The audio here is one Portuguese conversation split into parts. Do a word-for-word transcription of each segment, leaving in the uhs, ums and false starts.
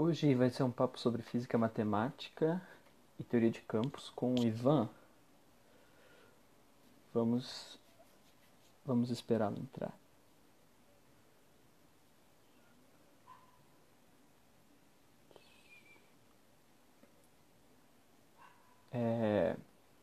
Hoje vai ser um papo sobre física matemática e teoria de campos com o Ivan. Vamos, vamos esperá-lo entrar. É,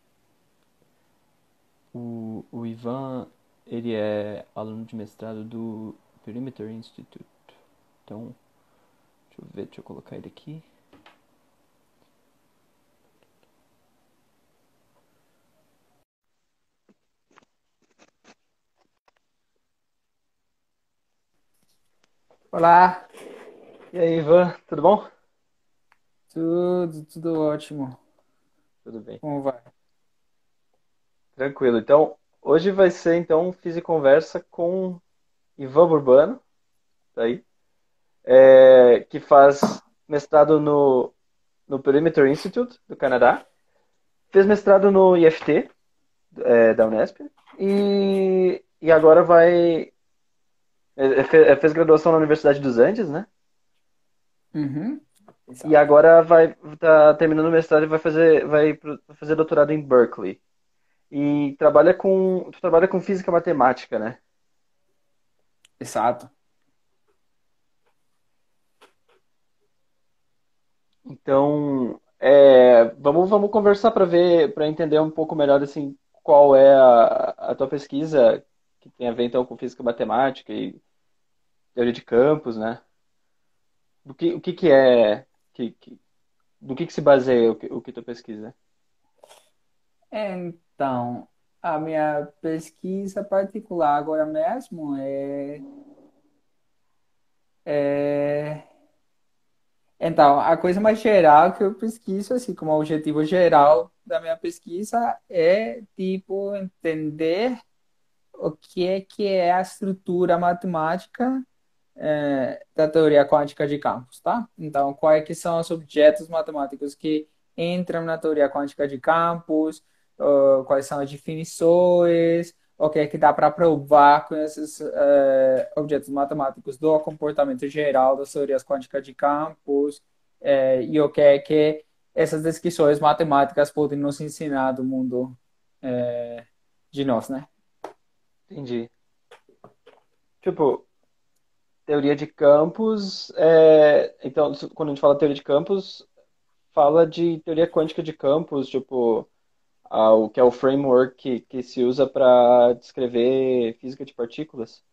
o, o Ivan, ele é aluno de mestrado do Perimeter Institute. Então, deixa eu ver, deixa eu colocar ele aqui. Olá, E aí, Ivan, tudo bom? tudo, tudo ótimo. Tudo bem. Como vai? Tranquilo. Então, hoje vai ser então Física Conversa com Ivan Burbano, tá aí, é, que faz mestrado no, no Perimeter Institute do Canadá. Fez mestrado no I F T, é, da Unesp, e, e agora vai. é, fe- Fez graduação na Universidade dos Andes, né? Uhum, E exato. agora vai tá terminando o mestrado e vai fazer, vai pro- fazer doutorado em Berkeley. E trabalha com, tu trabalha com física matemática, né? Exato. Então, é, vamos, vamos conversar para ver, para entender um pouco melhor assim, qual é a, a tua pesquisa que tem a ver então com física matemática e teoria de campos, né? Do que, o que que é, que, que- do que que se baseia o que, o que tu pesquisa? Então, a minha pesquisa particular agora mesmo é, é... Então, a coisa mais geral que eu pesquiso, assim, como objetivo geral da minha pesquisa é, tipo, entender o que é que é a estrutura matemática é, da teoria quântica de campos, tá? Então, quais que são os objetos matemáticos que entram na teoria quântica de campos, uh, quais são as definições, o que é que dá para provar com esses uh, objetos matemáticos do comportamento geral das teorias quânticas de campos, uh, e o que é que essas descrições matemáticas podem nos ensinar do mundo uh, de nós, né? Entendi. Tipo, teoria de campos, é, então, se- quando a gente fala teoria de campos, fala de teoria quântica de campos, tipo, a- o que é o framework que, que se usa para descrever física de partículas.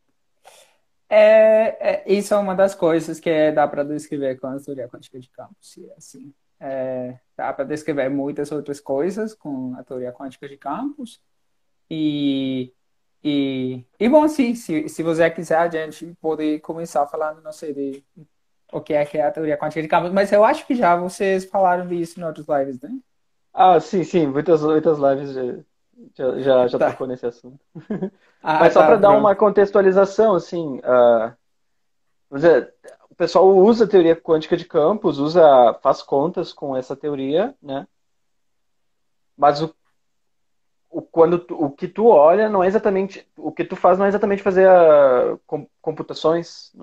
É, é, isso é uma das coisas que dá para descrever com a teoria quântica de campos. E, assim, é, dá para descrever muitas outras coisas com a teoria quântica de campos. E, e, e bom, sim, se, se você quiser, a gente pode começar falando, não sei, de o que é que é a teoria quântica de campos. Mas eu acho que já vocês falaram disso em outros lives, né? Ah, sim, sim, muitas, muitas lives já, já, já, já Tá. tocou nesse assunto. Ah, Mas só tá, para dar uma pronto. contextualização, assim, ah, vamos dizer, o pessoal usa a teoria quântica de campos, usa, faz contas com essa teoria, né? Mas o, o, quando tu- o que tu olha não é exatamente, o que tu faz não é exatamente fazer a, com- computações.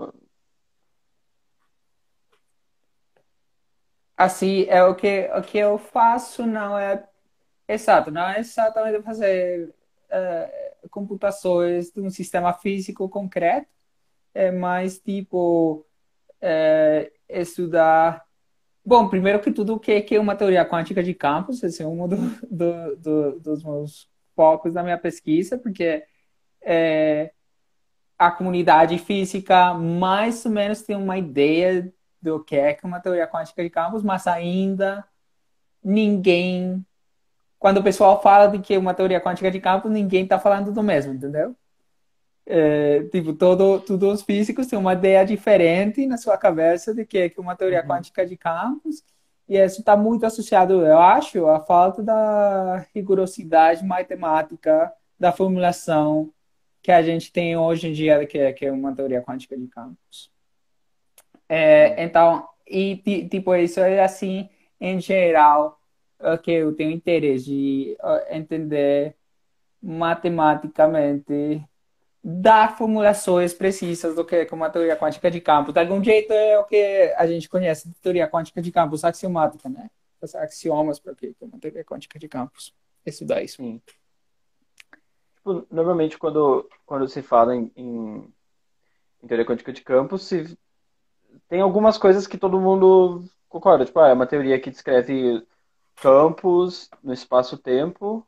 Assim, é o que, o que eu faço não é exato, não é exatamente fazer eh, computações de um sistema físico concreto, é mais tipo eh, estudar. Bom, primeiro que tudo, o que que é uma teoria quântica de campos? Esse é um do, do, do- dos meus focos da minha pesquisa, porque eh, a comunidade física mais ou menos tem uma ideia do que é que é uma teoria quântica de campos, mas ainda ninguém quando o pessoal fala de que é uma teoria quântica de campos, ninguém está falando do mesmo, entendeu? É, tipo, todo, todos os físicos têm uma ideia diferente na sua cabeça de que é que uma teoria Uhum. quântica de campos, e isso está muito associado, eu acho, à falta da rigorosidade matemática da formulação que a gente tem hoje em dia, que é, que é uma teoria quântica de campos. É, então, e ti- tipo, isso é assim, em geral, é que eu tenho interesse de eh, entender matematicamente dar formulações precisas do que é uma teoria quântica de campos. De algum jeito é o que a gente conhece de teoria quântica de campos axiomática, né? Os axiomas para o que é uma teoria quântica de campos. Estudar isso. Sim. Tipo, normalmente quando, quando se fala em, em, em teoria quântica de campos, se, tem algumas coisas que todo mundo concorda. Tipo, ah, é uma teoria que descreve campos no espaço-tempo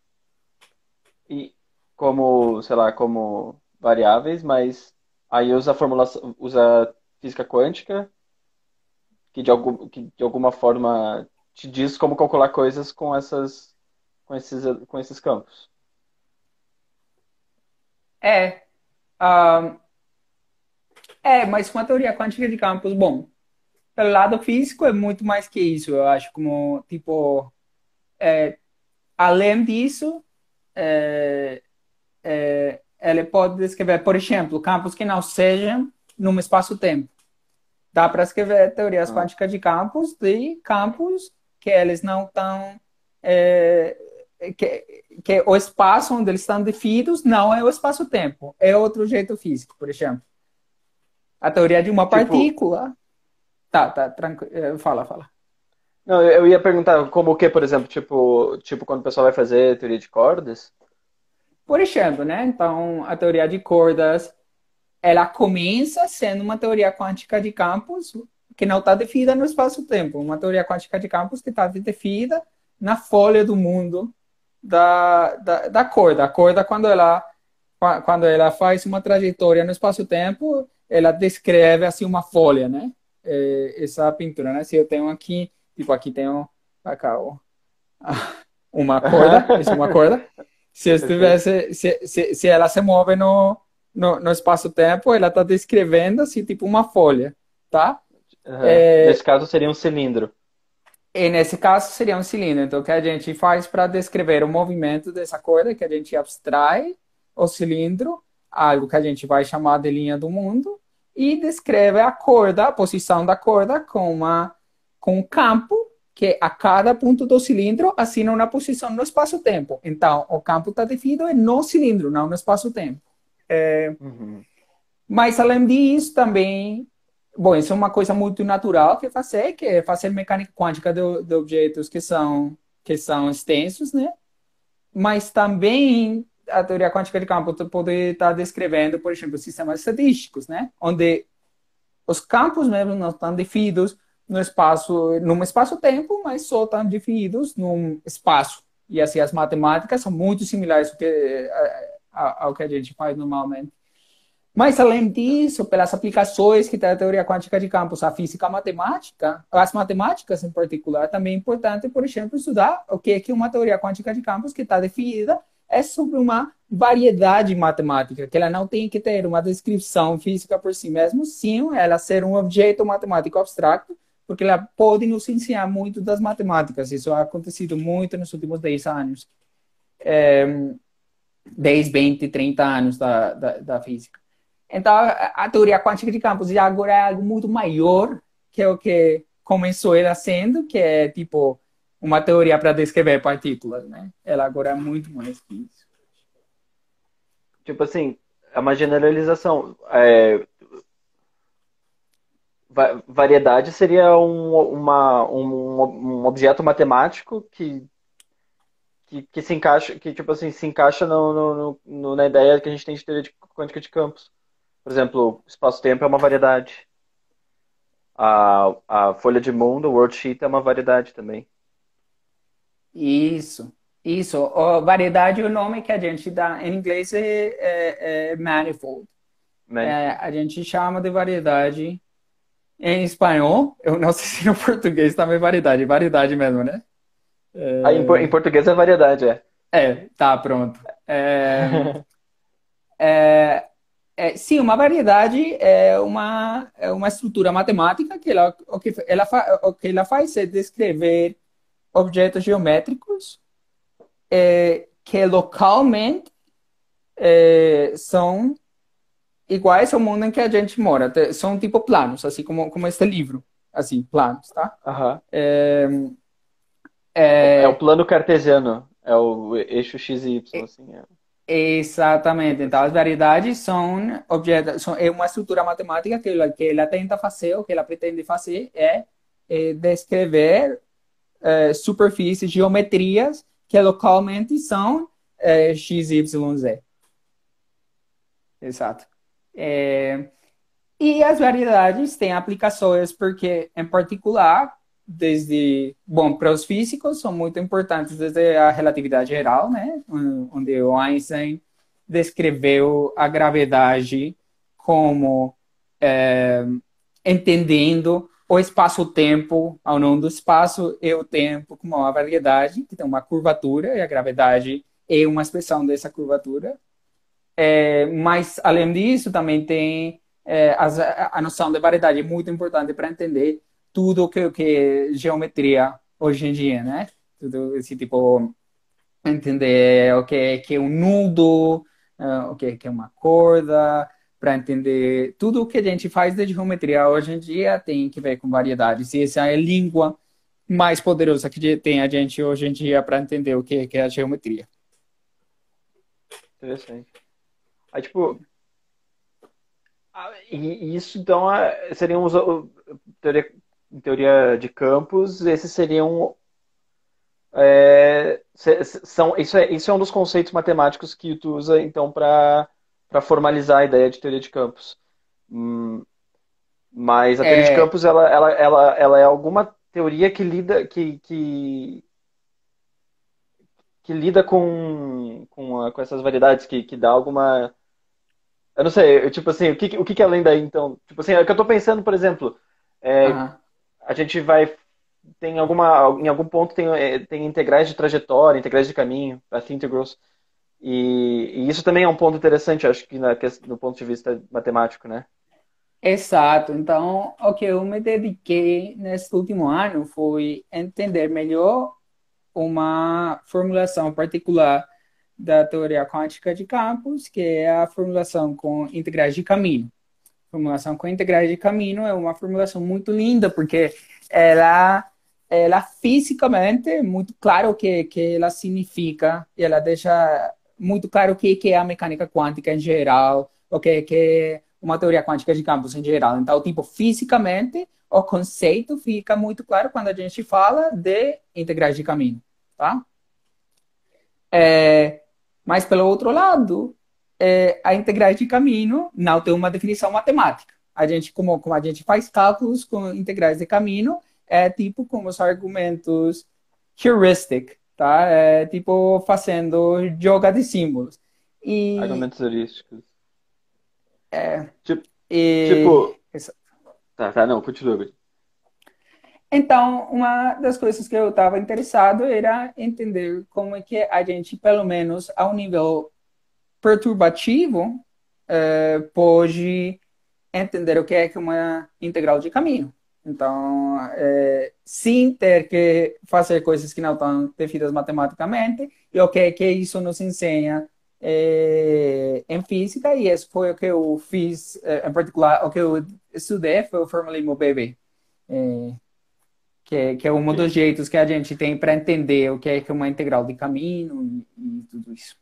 e como, sei lá, como variáveis, mas aí usa a formulação, usa física quântica, que de, algum, que de alguma forma te diz como calcular coisas com essas, com esses, com esses campos. É, ah, é, mas com a teoria quântica de campos, bom, pelo lado físico é muito mais que isso, eu acho, como, tipo, além disso, é, é, ele pode descrever, por exemplo, campos que não sejam num espaço-tempo. Dá para escrever teorias Ah, quânticas de campos de campos que eles não estão. É, que, que o espaço onde eles estão definidos não é o espaço-tempo, é outro jeito físico, por exemplo. A teoria de uma tipo, partícula. Tá, tá, tranquilo. Fala, fala. não, eu eu ia perguntar como o que, por exemplo, tipo, tipo quando o pessoal vai fazer teoria de cordas. Por exemplo, né? Então, a teoria de cordas, ela começa sendo uma teoria quântica de campos que não está definida no espaço-tempo, uma teoria quântica de campos que está definida na folha do mundo da, da, da corda. A corda, quando ela, quando ela faz uma trajetória no espaço-tempo, ela descreve assim uma folha, né? É, essa pintura, né? Se eu tenho aqui, tipo aqui tenho acá, ó, uma corda, isso é uma corda. Se eu Perfeito. estivesse, se, se, se ela se move no, no, no espaço-tempo, ela está descrevendo assim, tipo uma folha, tá? Aham. Nesse caso seria um cilindro. E nesse caso seria um cilindro. Então, o que a gente faz para descrever o movimento dessa corda, que a gente abstrai o cilindro, algo que a gente vai chamar de linha do mundo, e descreve a corda, a posição da corda, com, uma, com um campo que a cada ponto do cilindro assina uma posição no espaço-tempo. Então, o campo está definido no cilindro, não no espaço-tempo. Uhum. Mas, além disso, também, bom, isso é uma coisa muito natural que fazer, que é fazer mecânica quântica de, de objetos que são, que são extensos, né? Mas também a teoria quântica de campo pode estar descrevendo, por exemplo, sistemas estatísticos, né? Onde os campos mesmo não estão definidos no espaço, num espaço-tempo, mas só estão definidos num espaço. E assim, as matemáticas são muito similares ao que, ao que a gente faz normalmente. Mas, além disso, pelas aplicações que tem a teoria quântica de campos, a física a matemática, as matemáticas em particular, também é importante, por exemplo, estudar o que é que uma teoria quântica de campos que está definida é sobre uma variedade matemática, que ela não tem que ter uma descrição física por si mesma, sim, ela ser um objeto matemático abstrato, porque ela pode nos ensinar muito das matemáticas. Isso ha acontecido muito nos últimos dez anos, dez, vinte, trinta anos da, da, da física. Então, a teoria quântica de campos já agora é algo muito maior que é o que começou ela sendo, que é tipo uma teoria para descrever partículas, né? Ela agora é muito mais que isso. Tipo assim, é uma generalização. É, va- variedade seria um, uma, um, um objeto matemático que, que, que se encaixa, que tipo assim, se encaixa no, no- no- na ideia que a gente tem de teoria de quântica de campos. Por exemplo, espaço-tempo é uma variedade. A, a folha de mundo, o worldsheet, é uma variedade também. Isso, isso. A variedade, o nome que a gente dá em inglês é, é, é manifold. É, Manifold. a gente chama de variedade em espanhol. Eu não sei se no português também é variedade, variedade mesmo, né? Ah, em, por- em português é variedade, é. É, tá, pronto. É, É, sim, uma variedade é uma, é uma estrutura matemática que ela, o que ela, fa- o que ela faz é descrever objetos geométricos é, que localmente é, são iguais ao mundo em que a gente mora. Te- São tipo planos, assim como, como este livro. Assim, planos, tá? Aham. É o É, plano cartesiano. É o eixo x e y, assim. É. Exatamente. Tipo Então, as assim. variedades são objetos, são, é uma estrutura matemática que ela, que ela tenta fazer, o que ela pretende fazer é, é descrever é, superfícies, geometrias que localmente são é, x, y, z. Exato. É, e as variedades têm aplicações porque, em particular, desde, bom, para os físicos são muito importantes desde a relatividade geral, né, onde o Einstein descreveu a gravidade como é, entendendo o espaço-tempo ao longo do espaço e o tempo como uma variedade que tem uma curvatura e a gravidade é uma expressão dessa curvatura. É, mas, além disso, também tem é, as, a noção de variedade é muito importante para entender tudo o que, que é geometria hoje em dia, né? Tudo esse tipo, entender o que é, que é um nudo, uh, o que é, que é uma corda, para entender tudo o que a gente faz de geometria hoje em dia tem que ver com variedades. E essa é a língua mais poderosa que tem a gente hoje em dia para entender o que é, que é a geometria. Interessante. Aí, tipo, ah, e, e isso então é- seriam os, o- teoria, em teoria de campos, esses seriam é, se- se- são isso é isso é um dos conceitos matemáticos que tu usa então para para formalizar a ideia de teoria de campos. Hum, mas a teoria de É, campos ela, ela, ela, ela é alguma teoria que lida que, que, que lida com, com, a- com essas variedades que, que dá alguma. Eu não sei, eu, tipo assim, o que, o que que é além daí, então? Tipo assim, é que eu tô pensando, por exemplo, é, aham. a gente vai. Tem alguma. Em algum ponto tem, é, tem integrais de trajetória, integrais de caminho, path integrals. E, e isso também é um ponto interessante, acho que na, ques- no ponto de vista matemático, né? Exato. Então, o que eu me dediquei nesse último ano foi entender melhor uma formulação particular da teoria quântica de campos, que é a formulação com integrais de caminho. Formulação com integrais de caminho é uma formulação muito linda, porque ela, ela fisicamente, é muito claro o que, que ela significa, e ela deixa muito claro o que, que é a mecânica quântica em geral, o que, que é uma teoria quântica de campos em geral. Então, tipo, fisicamente, o conceito fica muito claro quando a gente fala de integrais de caminho, tá? É, mas, pelo outro lado, é, a integrais de caminho não tem uma definição matemática. A gente, como, como a gente faz cálculos com integrais de caminho, é tipo como os argumentos heuristic, tá? É tipo fazendo joga de símbolos. E, Argumentos heurísticos. é, Tipo, e tipo tá, tá, não, continua. Gui. então, uma das coisas que eu estava interessado era entender como é que a gente, pelo menos ao nível perturbativo, eh, pode entender o que é que uma integral de caminho. Então, é, sem ter que fazer coisas que não estão definidas matematicamente, e o que é que isso nos ensina é, em física, e isso foi o que eu fiz, é, em particular, o que eu estudei foi o formalismo B B, é, que, é, que é um Ok. dos jeitos que a gente tem para entender o que é que é uma integral de caminho e, e tudo isso.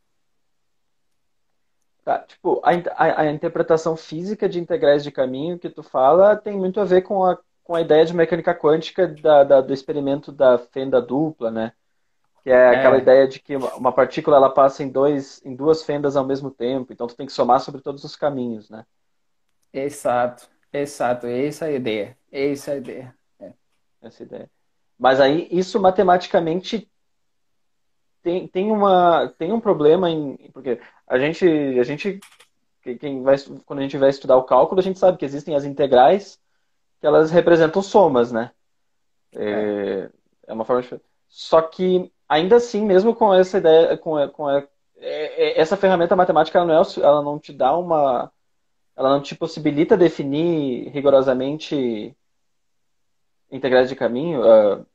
Tá, tipo, a, in- a, a interpretação física de integrais de caminho que tu fala tem muito a ver com a, com a ideia de mecânica quântica da, da- do experimento da fenda dupla, né? Que é aquela É, ideia de que uma uma partícula ela passa em dois, em duas fendas ao mesmo tempo, então tu tem que somar sobre todos os caminhos, né? exato, exato, essa é a ideia, essa é a ideia. É. Essa ideia. Mas aí isso matematicamente tem, tem uma tem um problema em porque a gente a gente quem vai quando a gente vai estudar o cálculo a gente sabe que existem as integrais que elas representam somas, né? É. É, é uma forma de... Só que, ainda assim, mesmo com essa ideia, com, com a- é- é- essa ferramenta matemática, ela não, é, o- ela não te dá uma. Ela não te possibilita definir rigorosamente integrais de caminho. ah,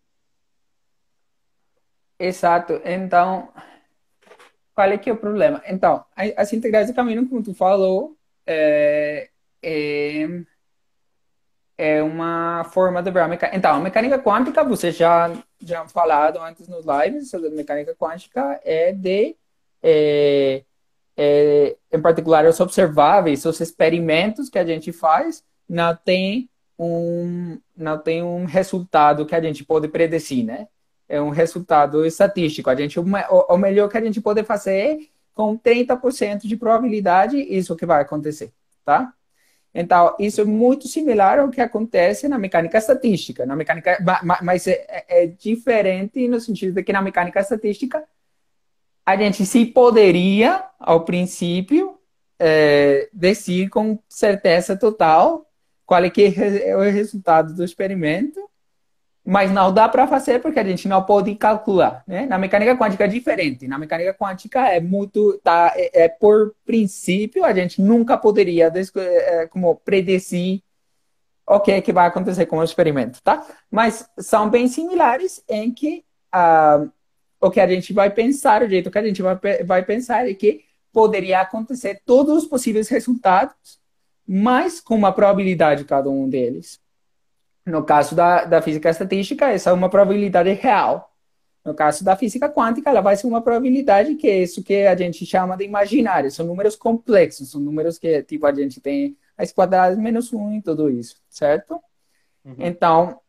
Exato. Então, qual é que é o problema? Então, a- as integrais de caminho, como tu falou, é, é, é uma forma de ver a mecânica. Então, a mecânica quântica, você já já falado antes nos lives sobre a mecânica quântica, é de é, é, em particular, os observáveis, os experimentos que a gente faz, não tem um, não tem um resultado que a gente pode predecir, né? É um resultado estatístico. A gente, o, o melhor que a gente pode fazer é com trinta por cento de probabilidade isso que vai acontecer, tá? Então, isso é muito similar ao que acontece na mecânica estatística. Na mecânica, mas é, é diferente no sentido de que na mecânica estatística a gente se poderia, ao princípio, é, decidir com certeza total qual é, que é o resultado do experimento, mas não dá para fazer porque a gente não pode calcular, né? Na mecânica quântica é diferente. Na mecânica quântica é muito, tá, é, é por princípio a gente nunca poderia é, como predecir o que é que vai acontecer com o experimento, tá? Mas são bem similares em que ah, o que a gente vai pensar, o jeito que a gente vai, vai pensar é que poderia acontecer todos os possíveis resultados, mas com uma probabilidade cada um deles. No caso da, da física estatística, essa é uma probabilidade real. No caso da física quântica, ela vai ser uma probabilidade que é isso que a gente chama de imaginária. São números complexos, são números que tipo a gente tem raiz quadrada menos um e tudo isso, certo? Uhum. Então,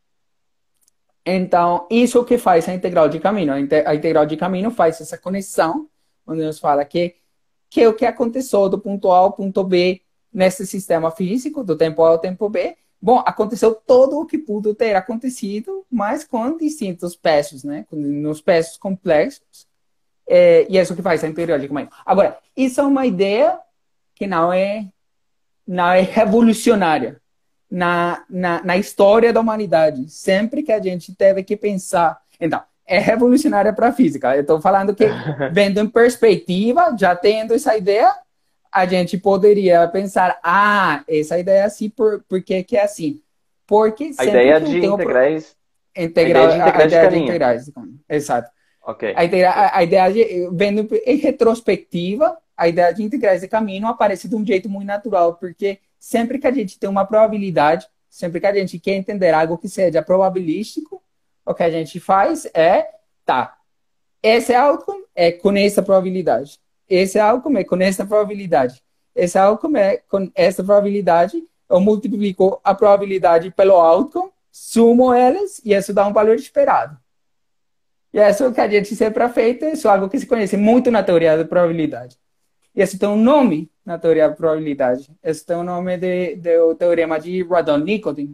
então, isso que faz a integral de caminho. A integral de caminho faz essa conexão, onde nos fala que, que o que aconteceu do ponto A ao ponto B nesse sistema físico, do tempo A ao tempo B, bom, aconteceu todo o que pudo ter acontecido, mas com distintos pesos, né? Nos pesos complexos. É, e é isso que faz a integral de caminho. Agora, isso é uma ideia que não é, não é revolucionária na, na, na história da humanidade. Sempre que a gente teve que pensar... Então, é revolucionária para a física. Eu estou falando que, vendo em perspectiva, já tendo essa ideia, a gente poderia pensar, ah, essa ideia é assim, por, por que que é assim? Porque a ideia de integrais... Integral, a ideia de integrais, a ideia de de integrais exato. Okay. A ideia, a, a ideia de, vendo em retrospectiva, a ideia de integrais de caminho aparece de um jeito muito natural, porque sempre que a gente tem uma probabilidade, sempre que a gente quer entender algo que seja probabilístico, o que a gente faz é, tá, esse outcome é com essa probabilidade. Esse outcome é com essa probabilidade. Esse outcome é com essa probabilidade. Eu multiplico a probabilidade pelo outcome, sumo elas e isso dá um valor esperado. E isso é o que a gente sempre feito, isso é algo que se conhece muito na teoria da probabilidade. E isso tem um nome na teoria da probabilidade. Isso tem o um nome de, de, do teorema de Radon-Nikodym.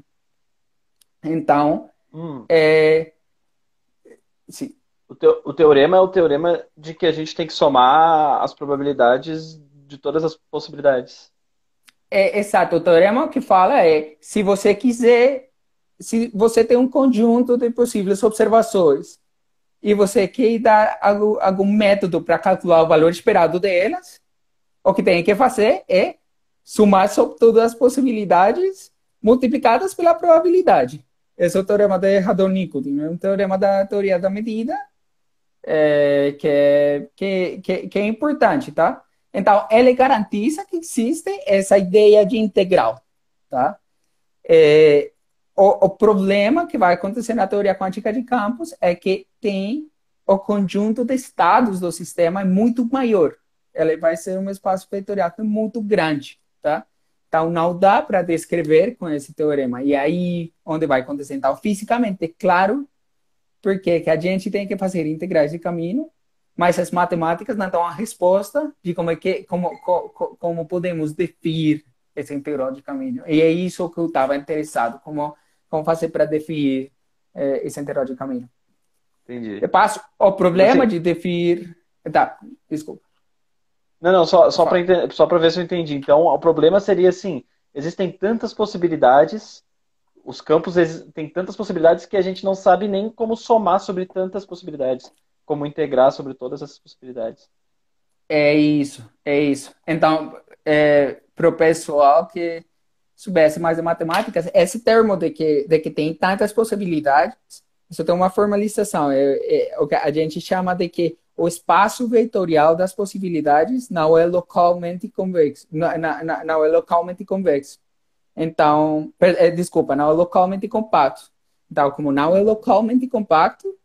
Então, hum. é... Sim. O, teo, o teorema é o teorema de que a gente tem que somar as probabilidades de todas as possibilidades. É, exato. O teorema que fala é, se você quiser, se você tem um conjunto de possíveis observações e você quer dar algum, algum método para calcular o valor esperado delas, o que tem que fazer é somar sobre todas as possibilidades multiplicadas pela probabilidade. Esse é o teorema de Radon-Nikodym, é um teorema da teoria da medida é, que, é, que, que, que é importante, tá? Então, ele garantiza que existe essa ideia de integral, tá? É, o, o problema que vai acontecer na teoria quântica de campos é que tem o conjunto de estados do sistema é muito maior. Ele vai ser um espaço vetorial muito grande, tá? Então, não dá para descrever com esse teorema. E aí, onde vai acontecer? Então, fisicamente, é claro, porque que a gente tem que fazer integrais de caminho, mas as matemáticas não dão a resposta de como, é que, como, como, como podemos definir esse integral de caminho. E é isso que eu estava interessado, como, como fazer para definir eh, esse integral de caminho. Entendi. Eu passo o problema assim, de definir... Tá, desculpa. Não, não, só, só para só para ver se eu entendi. Então, o problema seria assim, existem tantas possibilidades, os campos têm tantas possibilidades que a gente não sabe nem como somar sobre tantas possibilidades, como integrar sobre todas essas possibilidades. É isso, é isso. Então, é, para o pessoal que soubesse mais de matemática, esse termo de que, de que tem tantas possibilidades, isso tem uma formalização, é, é o que a gente chama de que o espaço vetorial das possibilidades não é localmente convexo. Não, não, não é localmente convexo. Então, é, desculpa, não é localmente compacto. Então, como não é localmente compacto,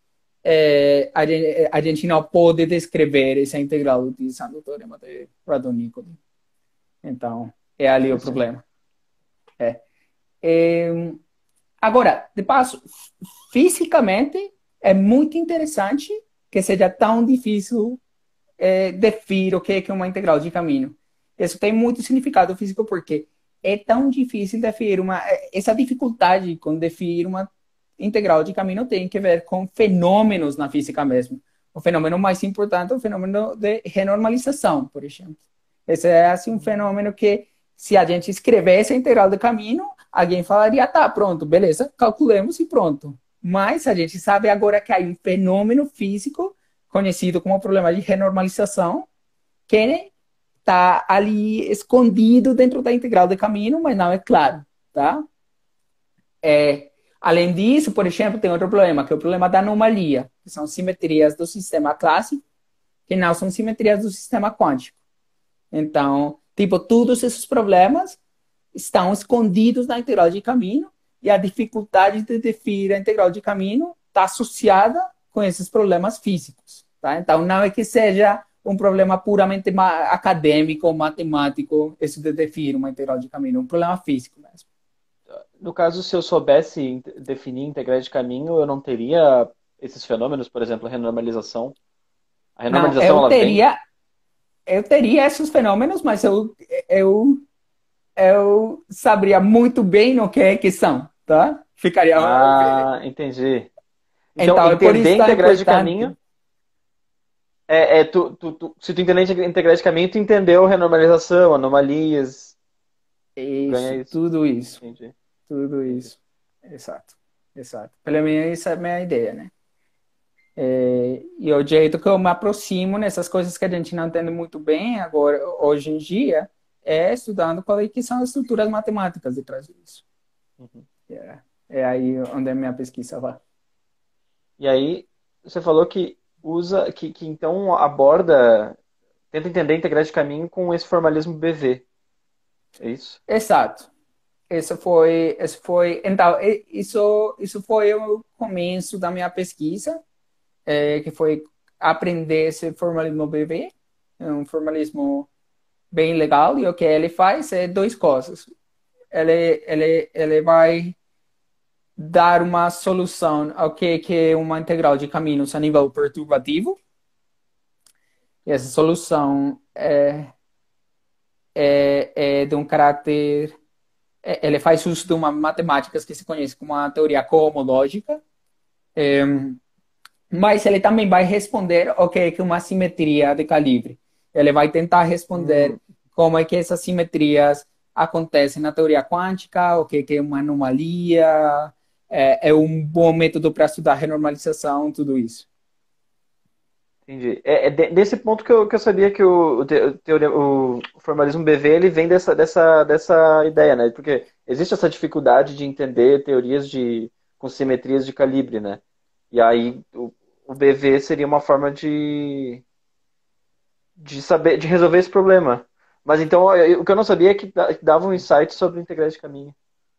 é, a, gente, a gente não pode descrever essa integral utilizando o teorema de Radon-Nikodym. Então, é ali o Interessante. problema. É. É, agora, de passo, fisicamente, é muito interessante que seja tão difícil é, definir o que é uma integral de caminho. Isso tem muito significado físico porque é tão difícil definir uma... Essa dificuldade com definir uma integral de caminho tem que ver com fenômenos na física mesmo. O fenômeno mais importante é o fenômeno de renormalização, por exemplo. Esse é assim, um fenômeno que, se a gente escrevesse a integral de caminho, alguém falaria, tá, pronto, beleza, calculemos e pronto. Mas a gente sabe agora que há um fenômeno físico conhecido como problema de renormalização, que está ali escondido dentro da integral de caminho, mas não é claro, tá? É, além disso, por exemplo, tem outro problema, que é o problema da anomalia, que são simetrias do sistema clássico, que não são simetrias do sistema quântico. Então, tipo, todos esses problemas estão escondidos na integral de caminho e a dificuldade de definir a integral de caminho está associada com esses problemas físicos. Tá? Então, não é que seja um problema puramente acadêmico ou matemático, esse de definir uma integral de caminho, é um problema físico mesmo. No caso, se eu soubesse definir integrais de caminho, eu não teria esses fenômenos, por exemplo, a renormalização. A Não, renormalização, eu ela vem... teria, eu teria esses fenômenos, mas eu, eu, eu saberia muito bem o que é que são, tá? Ficaria... Ah, entendi. Então, Então, é por isso entender tão integrais de importante. caminho é, é tu, tu, tu- se tu entender integrais de caminho, tu entendeu renormalização, anomalias, ganha Isso, isso. tudo isso, Entendi, tudo entendi. isso. Exato, exato. Pelo menos essa é a minha ideia, né? É, e o jeito que eu me aproximo nessas coisas que a gente não entende muito bem agora, hoje em dia, é estudando quais que são as estruturas matemáticas de trás disso. Uhum. É, é aí onde a minha pesquisa vai. E aí, você falou que usa, que, que então aborda, tenta entender integrais de caminho com esse formalismo B V, é isso? Exato. Isso foi, isso foi, então, e- isso, isso foi o começo da minha pesquisa, é, que foi aprender esse formalismo B V, é um formalismo bem legal, e o que ele faz é duas coisas. Ele, ele, ele vai dar uma solução ao que, que é uma integral de caminhos a nível perturbativo, e essa solução é, é, é de um caráter, é, ele faz uso de uma matemática que se conhece como a teoria cohomológica, é, mas ele também vai responder o que é que uma simetria de calibre. Ele vai tentar responder Hum, como é que essas simetrias acontecem na teoria quântica, o que é que é uma anomalia, é, é um bom método para estudar renormalização, tudo isso. entendi. É, é de- desse ponto que eu, que eu sabia que o, o, te- o teoria- o formalismo B V ele vem dessa, dessa, dessa ideia, né? Porque existe essa dificuldade de entender teorias de, com simetrias de calibre, né? E aí o, o B V seria uma forma de, de saber, de resolver esse problema. Mas então, eu- o que eu não sabia é que da- que dava um insight sobre integrais de caminho.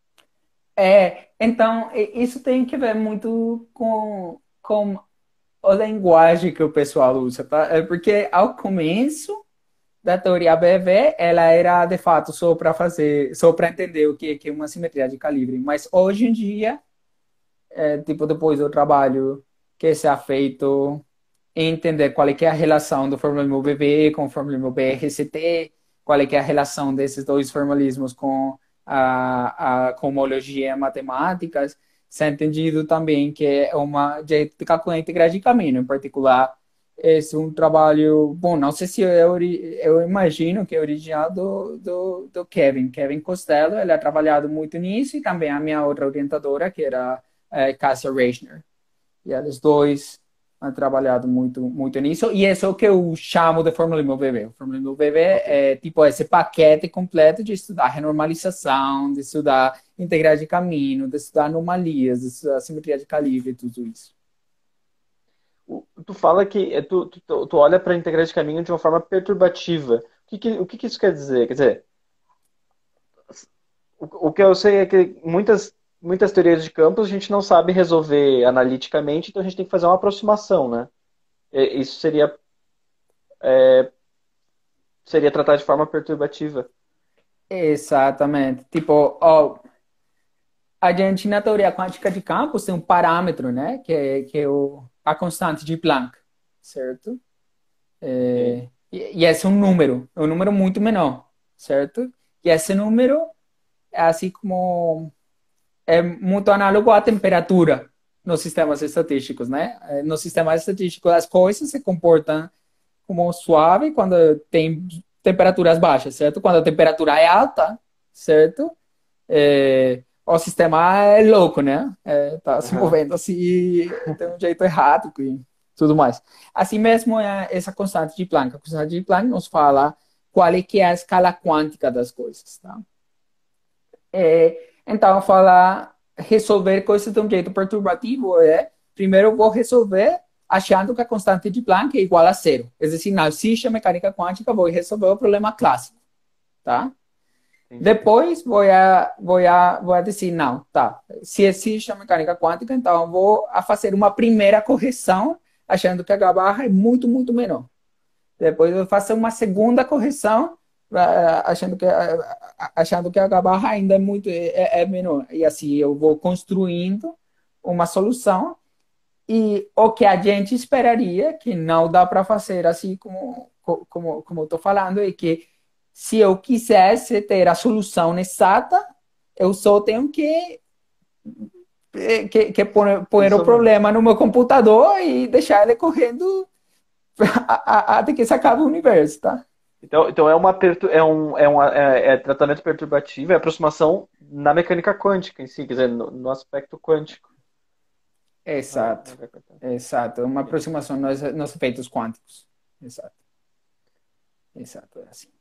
É, então, e- isso tem que ver muito com, com a linguagem que o pessoal usa, tá? É porque ao começo da teoria B V, ela era de fato só para fazer, só para entender o que que é uma simetria de calibre. Mas hoje em dia, é, tipo depois do trabalho que se é feito em entender qual é que é a relação do formalismo B V com o formalismo B R C T, qual é que é a relação desses dois formalismos com a, a cohomologia matemáticas, se é entendido também que é uma jeito de calcular integrais de caminho, em particular esse é um trabalho, bom, não sei se é, ori- eu imagino que é original do, do, do Kevin, Kevin Costello, ele ha trabalhado muito nisso, e também a minha outra orientadora, que era é, Cassia Reichner. E eles dois han trabalhado muito, muito nisso, e isso é o que eu chamo de formalismo B V. O formalismo B V Ok. é tipo esse paquete completo de estudar renormalização, de estudar integrais de caminho, de estudar anomalias, de estudar simetria de calibre e tudo isso. O- Tu fala que é, tu, tu, tu olha para integrais de caminho de uma forma perturbativa. O que, que- o que, que isso quer dizer? Quer dizer, o, o que eu sei é que muitas, muitas teorias de campos a gente não sabe resolver analiticamente, então a gente tem que fazer uma aproximação, né? E- Isso seria, seria tratar de forma perturbativa. Exatamente. Tipo, ó, a gente na teoria quântica de campos tem um parâmetro, né? Que é, que é o, a constante de Planck, certo? Ok. É, e, e esse é um número, é um número muito menor, certo? E esse número é assim como é muito análogo à temperatura nos sistemas estatísticos, né? Eh, Nos sistemas estatísticos, as coisas se comportam como suave quando tem temperaturas baixas, certo? Quando a temperatura é alta, certo? É, o sistema é louco, né? É, tá se Aham. movendo assim, de um jeito errado e tudo mais. Assim mesmo é essa constante de Planck. A constante de Planck nos fala qual é que é a escala quântica das coisas, tá? É, então, falar resolver coisas de um jeito perturbativo é, primeiro eu vou resolver achando que a constante de Planck é igual a zero. É decir, não existe a mecânica quântica, vou resolver o problema clássico, tá? Entendi. Depois vou a, vou a, vou a dizer, não, tá. Se existe a mecânica quântica, então eu vou a fazer uma primeira correção, achando que a H barra é muito, muito menor. Depois eu faço uma segunda correção, ah, achando que, ah, achando que a H barra ainda é muito é, é menor. E assim eu vou construindo uma solução e o que a gente esperaria, que não dá para fazer assim como, como, como eu estou falando, é que se eu quisesse ter a solução exata, eu só tenho que, eh, que, que pôr, pôr o Resolver. problema no meu computador e deixar ele correndo a- a- até que se acabe o universo, tá? Então, então é, uma pertu- é, um, é, uma, é, é tratamento perturbativo, é aproximação na mecânica quântica em si, quer dizer, no, no aspecto quântico. Não, não Exato, vai cortar. exato. Uma Entendi. aproximação nos, nos efeitos quânticos. Exato, exato, é assim.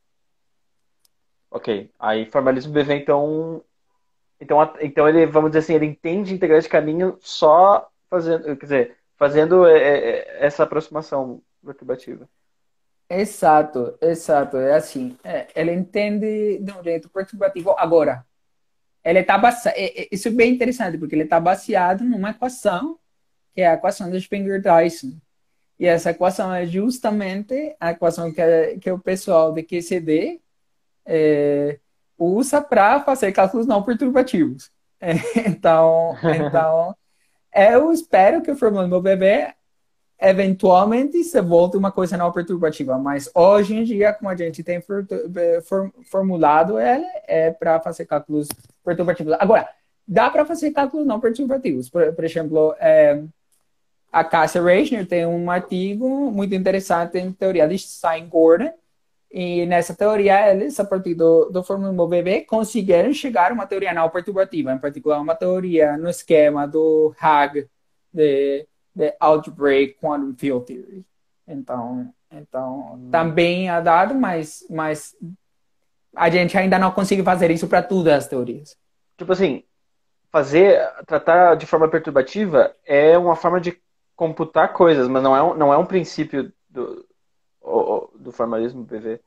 Ok. Aí formalismo B V, então. Então, a- então ele, vamos dizer assim, ele entende integrais de caminho só fazendo, quer dizer, fazendo é, é, é, essa aproximação perturbativa. Exato, exato, é assim. É, ele entende de um jeito perturbativo. Agora, ele está baseado, isso é bem interessante, porque ele está baseado numa equação, que é a equação de Springer-Dyson. E essa equação é justamente a equação que, que o pessoal de Q C D é, usa para fazer cálculos não perturbativos. É, então, então, eu espero que o fórmula do meu bebê eventualmente se volte uma coisa não perturbativa, mas hoje em dia, como a gente tem for, for, formulado ela, é para fazer cálculos perturbativos. Agora, dá para fazer cálculos não perturbativos. Por, por exemplo, é, a Cassia Reichner tem um artigo muito interessante em teoria de Stein-Gordon, e nessa teoria, eles, a partir do, do fórmula B B, conseguiram chegar a uma teoria não perturbativa, em particular uma teoria no esquema do Higg, de, de Algebraic Quantum Field Theory. Então, então Hum. também é dado, mas, mas a gente ainda não consegue fazer isso para todas as teorias. Tipo assim, fazer, tratar de forma perturbativa é uma forma de computar coisas, mas não é um, não é um princípio do, o- o- do formalismo B V.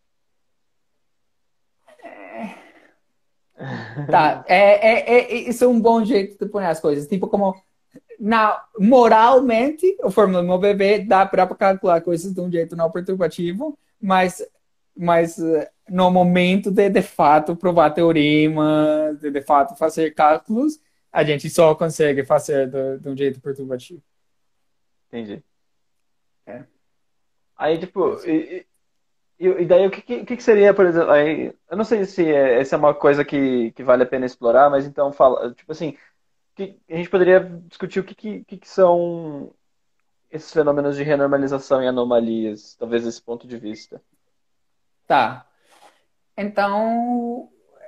Tá, é, é, é, isso é um bom jeito de pôr as coisas. Tipo, como na, moralmente, o fórmula do bebê dá para calcular coisas de um jeito não perturbativo, mas, mas eh, no momento de, de fato, provar teorema, de, de fato, fazer cálculos, a gente só consegue fazer de, de um jeito perturbativo. Entendi. É, Aí, é tipo, assim. e, e, e daí o que, que, que seria, por exemplo, aí, eu não sei se é, essa é uma coisa que, que vale a pena explorar, mas então fala, tipo assim, que, a gente poderia discutir o que, que, que que são esses fenômenos de renormalização e anomalias, talvez desse ponto de vista. Tá. Então,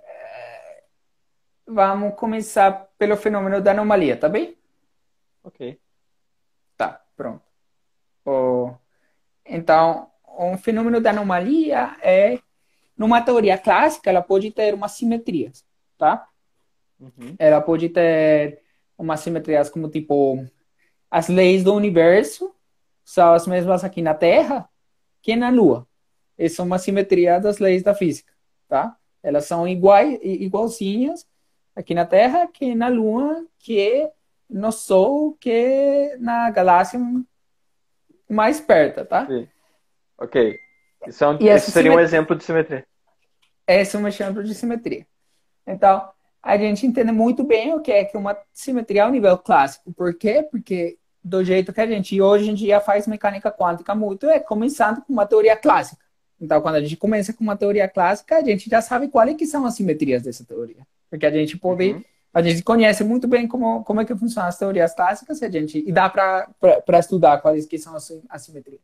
vamos começar pelo fenômeno da anomalia, tá bem? Ok. Tá, pronto. Ó, então, um fenômeno da anomalia é, numa teoria clássica, ela pode ter umas simetrias, tá? Uhum. Ela pode ter umas simetrias como, tipo, as leis do universo são as mesmas aqui na Terra que na Lua. Essa é uma simetria das leis da física, tá? Elas são iguais, igualzinhas, aqui na Terra, que na Lua, que no Sol, que na galáxia mais perto, tá? Sim. Ok. Isso, é um, E isso essa seria um simetria, exemplo de simetria. essa é uma chama de simetria. Então, a gente entende muito bem o que é que uma simetria ao nível clássico. Por quê? Porque do jeito que a gente hoje em dia faz mecânica quântica muito, é começando com uma teoria clássica. Então, quando a gente começa com uma teoria clássica, a gente já sabe quais que são as simetrias dessa teoria. Porque a gente pode, Uhum. a gente conhece muito bem como, como é que funcionam as teorias clássicas e, a gente, e dá para estudar quais que são as, as simetrias.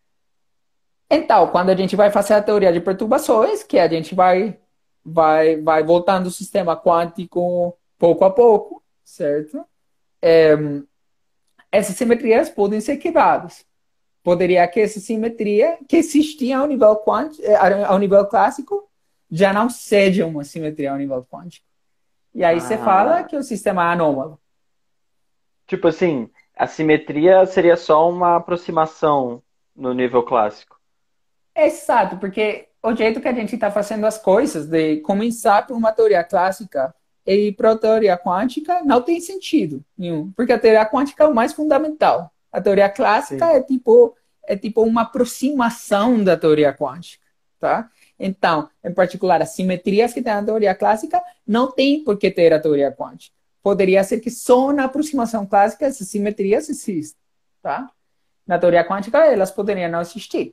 Então, quando a gente vai fazer a teoria de perturbações, que a gente vai, vai, vai voltando o sistema quântico pouco a pouco, certo? É, essas simetrias podem ser quebradas. Poderia que essa simetria que existia ao nível, quântico, ao nível clássico já não seja uma simetria ao nível quântico. E aí você fala Ah, que o sistema é anômalo. tipo assim, a simetria seria só uma aproximação no nível clássico. É exato, porque o jeito que a gente está fazendo as coisas, de começar por uma teoria clássica e ir para a teoria quântica, não tem sentido nenhum, porque a teoria quântica é o mais fundamental. A teoria clássica Sim. é tipo, é tipo uma aproximação da teoria quântica, tá? Então, em particular, as simetrias que tem na teoria clássica não tem por que ter a teoria quântica. Poderia ser que só na aproximação clássica essas simetrias existem, tá? Na teoria quântica, elas poderiam não existir.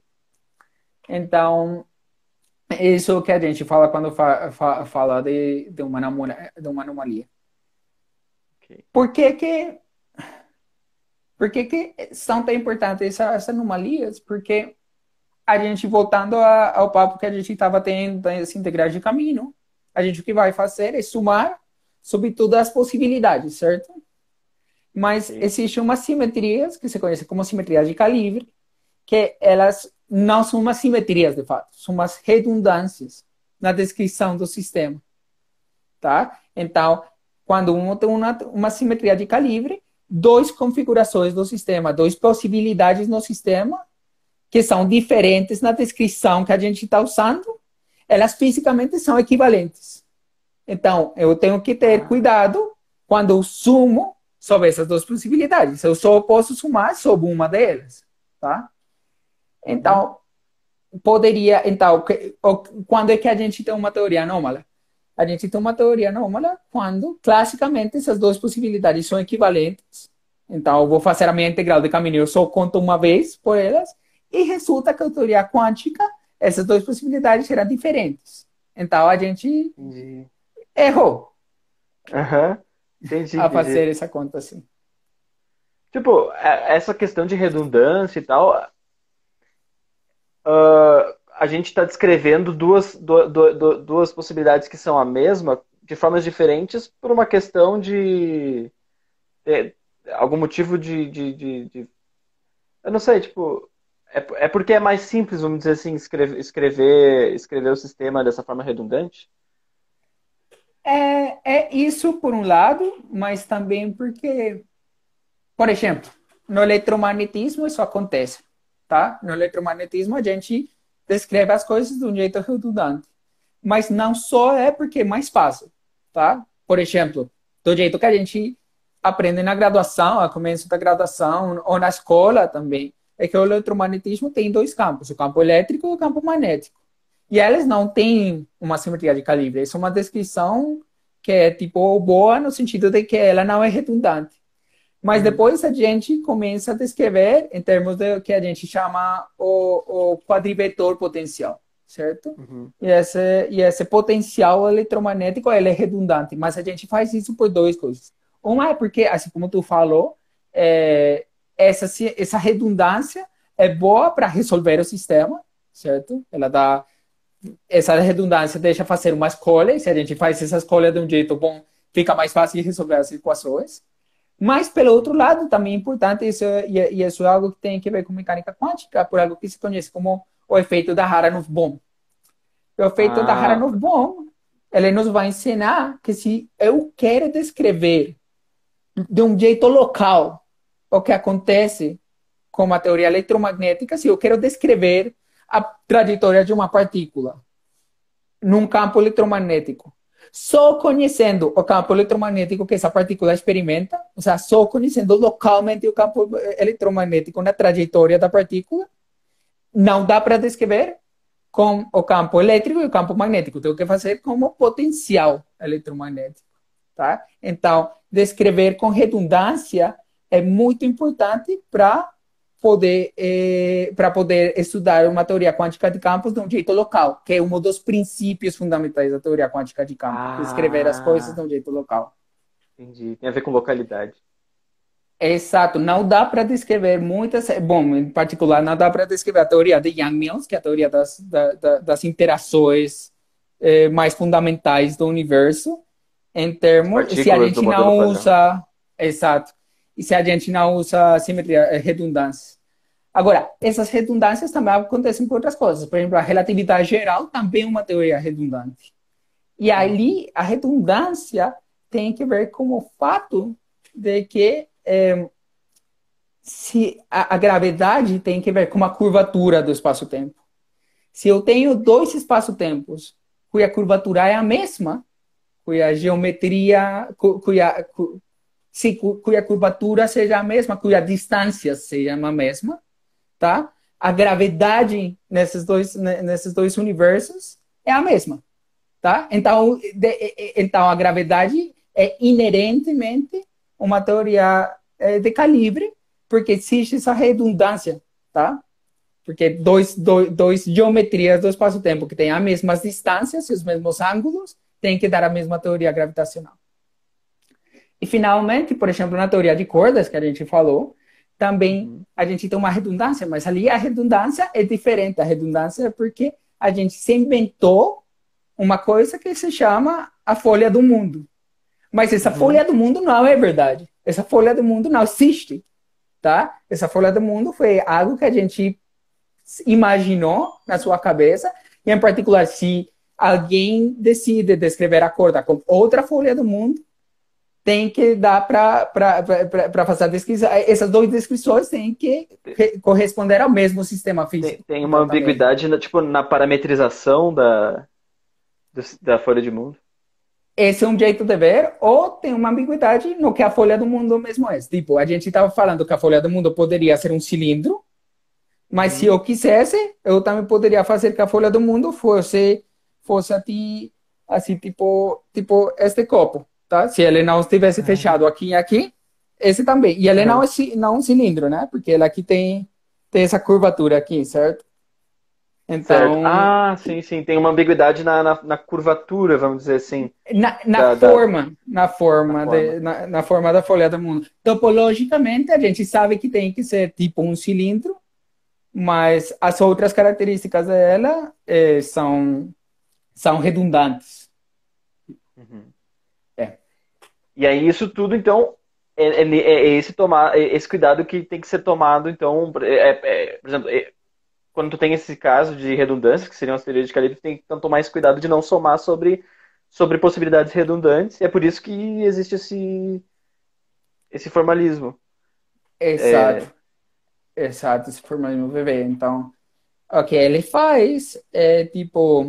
Então, isso que a gente fala quando fa fa fala de, de, uma namora, de uma anomalia. Ok. Por que que, por que, que são tão importantes essas, essas anomalias? Porque a gente, voltando a, ao papo que a gente estava tendo desse integral de caminho, a gente o que vai fazer é somar sobre todas as possibilidades, certo? Mas Ok. existem umas simetrias, que se conhecem como simetrias de calibre, que elas não são umas simetrias, de fato, são umas redundâncias na descrição do sistema, tá? Então, quando um tem uma, uma simetria de calibre, duas configurações do sistema, duas possibilidades no sistema, que são diferentes na descrição que a gente está usando, elas fisicamente são equivalentes. Então, eu tenho que ter Ah, cuidado quando eu sumo sobre essas duas possibilidades. Eu só posso sumar sobre uma delas, tá? uhum. Então, poderia, então, quando é que a gente tem uma teoria anômala? A gente tem uma teoria anômala quando, classicamente, essas duas possibilidades são equivalentes. Então, eu vou fazer a minha integral de caminho, eu só conto uma vez por elas, e resulta que a teoria quântica, essas duas possibilidades serão diferentes. Então, a gente Entendi. errou Aham. Entendi, a entendi. fazer essa conta assim. Tipo, é- essa questão de redundância e tal, ah, a gente está descrevendo duas, du- du- du- duas possibilidades que são a mesma, de formas diferentes, por uma questão de, de- algum motivo de, de, de- de- eu não sei, tipo, é, é porque é mais simples, vamos dizer assim, escrever, escrever, escrever o sistema dessa forma redundante? É, é isso por um lado, mas também porque, por exemplo, no eletromagnetismo isso acontece, tá? No eletromagnetismo a gente descreve as coisas de um jeito redundante, mas não só é porque é mais fácil, tá? Por exemplo, do jeito que a gente aprende na graduação, a começo da graduação, ou na escola também, é que o eletromagnetismo tem dois campos, o campo elétrico e o campo magnético. E elas não têm uma simetria de calibre. Isso é uma descrição que é tipo boa no sentido de que ela não é redundante. Mas Uhum. depois a gente começa a descrever em termos de que a gente chama o, o quadrivetor potencial, certo? Uhum. E esse, e esse potencial eletromagnético ele é redundante, mas a gente faz isso por duas coisas. Uma é porque, assim como tu falou, é, essa, essa redundância é boa para resolver o sistema, certo? Ela dá essa redundância deixa fazer uma escolha, e se a gente faz essa escolha de um jeito bom, fica mais fácil de resolver as equações. Mas, pelo outro Uhum. lado, também é importante, isso, e isso é algo que tem a ver com mecânica quântica, por algo que se conhece como o efeito da Hara-Nussbaum. O efeito da Ah, Hara-Nussbaum, ele nos vai ensinar que se eu quero descrever de um jeito local o que acontece com a teoria eletromagnética, se eu quero descrever a trajetória de uma partícula num campo eletromagnético. Só conhecendo o campo eletromagnético que essa partícula experimenta, ou seja, só conhecendo localmente o campo eletromagnético na trajetória da partícula, não dá para descrever com o campo elétrico e o campo magnético. Tem que fazer com o potencial eletromagnético. Tá? Então, descrever com redundância é muito importante para poder, eh, para poder estudar uma teoria quântica de campos de um jeito local, que é um dos princípios fundamentais da teoria quântica de campos, Ah, descrever as coisas de um jeito local. Entendi. Tem a ver com localidade. Exato, não dá para descrever muitas. Bom, em particular, não dá para descrever a teoria de Yang-Mills, que é a teoria das, da, da, das interações eh, mais fundamentais do universo, em termos. Se a gente não usa. Exato. E se a gente não usa simetria, é, redundância. Agora, essas redundâncias também acontecem por outras coisas. Por exemplo, a relatividade geral também é uma teoria redundante. E ali, a redundância tem que ver com o fato de que é, se a, a gravidade tem que ver com a curvatura do espaço-tempo. Se eu tenho dois espaço-tempos cuja curvatura é a mesma, cuja geometria, cuja, cu, se, cuja curvatura seja a mesma, cuja distância seja a mesma, tá? A gravidade nesses dois, nesses dois universos é a mesma, tá? Então, de, então a gravidade é inerentemente uma teoria de calibre, porque existe essa redundância, tá? Porque dois, dois, dois geometrias do espaço-tempo que têm as mesmas distâncias e os mesmos ângulos têm que dar a mesma teoria gravitacional. E, finalmente, por exemplo, na teoria de cordas, que a gente falou, também a gente tem uma redundância, mas ali a redundância é diferente. A redundância é porque a gente se inventou uma coisa que se chama a folha do mundo. Mas essa uhum. folha do mundo não é verdade. Essa folha do mundo não existe, tá? Essa folha do mundo foi algo que a gente imaginou na sua cabeça, e em particular, se alguém decide descrever a corda com outra folha do mundo, tem que dar para fazer a descrição. Essas duas descrições têm que corresponder ao mesmo sistema físico. Tem, tem uma ambiguidade na, tipo, na parametrização da, da folha de mundo. Esse é um jeito de ver, ou tem uma ambiguidade no que a folha do mundo mesmo é. Tipo, a gente estava falando que a folha do mundo poderia ser um cilindro, mas hum. se eu quisesse, eu também poderia fazer que a folha do mundo fosse, fosse assim, assim tipo, tipo este copo. Tá? Se ele não estivesse uhum. fechado aqui e aqui, esse também. E ele uhum. não é não um cilindro, né? Porque ele aqui tem, tem essa curvatura aqui, certo? Então... Certo. Ah, sim, sim. Tem uma ambiguidade na, na, na curvatura, vamos dizer assim. Na, na, da, forma, da... na forma. Na de, forma. Na, na forma da folha do mundo. Topologicamente, a gente sabe que tem que ser tipo um cilindro, mas as outras características dela eh, são, são redundantes. Uhum. E aí isso tudo, então, é, é, é esse, tomar, é esse cuidado que tem que ser tomado, então, é, é, por exemplo, é, quando tu tem esse caso de redundância, que seriam as teorias de calibre, tu tem que então, tomar esse cuidado de não somar sobre, sobre possibilidades redundantes, e é por isso que existe esse, esse formalismo. Exato. É... Exato, esse formalismo V V. Então, o que ele faz é, tipo,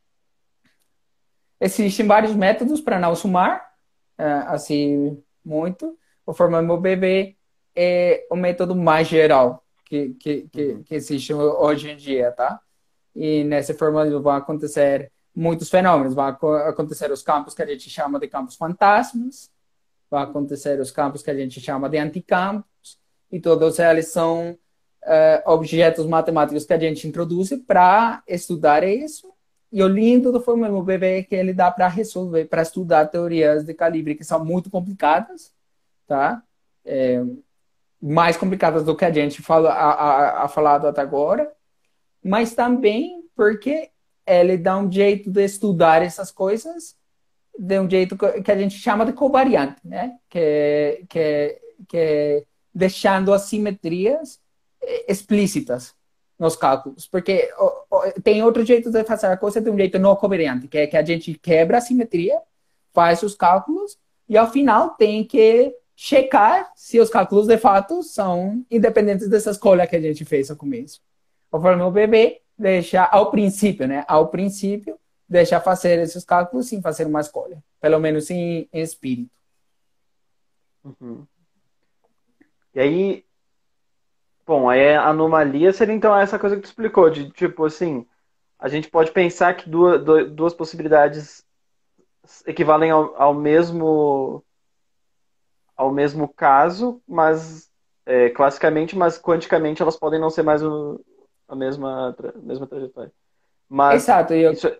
existem vários métodos para não somar, assim, muito. O formalismo B B é o método mais geral que, que, que, que existe hoje em dia, tá? E nesse formalismo vão acontecer muitos fenômenos. Vão acontecer os campos que a gente chama de campos fantasmas, vão acontecer os campos que a gente chama de anticampos, e todos eles são uh, objetos matemáticos que a gente introduz para estudar isso. E o lindo do formalismo B B é que ele dá para resolver, para estudar teorias de calibre que são muito complicadas, tá? É, mais complicadas do que a gente fala, a, a, a falado até agora, mas também porque ele dá um jeito de estudar essas coisas de um jeito que a gente chama de covariante, né? Que, que, que deixando as simetrias explícitas nos cálculos, porque tem outro jeito de fazer a coisa de um jeito não covariante, que é que a gente quebra a simetria, faz os cálculos e ao final tem que checar se os cálculos de fato são independentes dessa escolha que a gente fez no começo. O formalismo B B deixa ao princípio, né? Ao princípio deixa fazer esses cálculos sem fazer uma escolha, pelo menos em, em espírito. Uhum. E aí, bom, aí a anomalia seria então essa coisa que tu explicou, de tipo assim, a gente pode pensar que duas, du- duas possibilidades equivalem ao, ao mesmo ao mesmo caso, mas é, classicamente, mas quanticamente elas podem não ser mais o- a mesma, tra- mesma trajetória. Mas Exato, eu, isso é,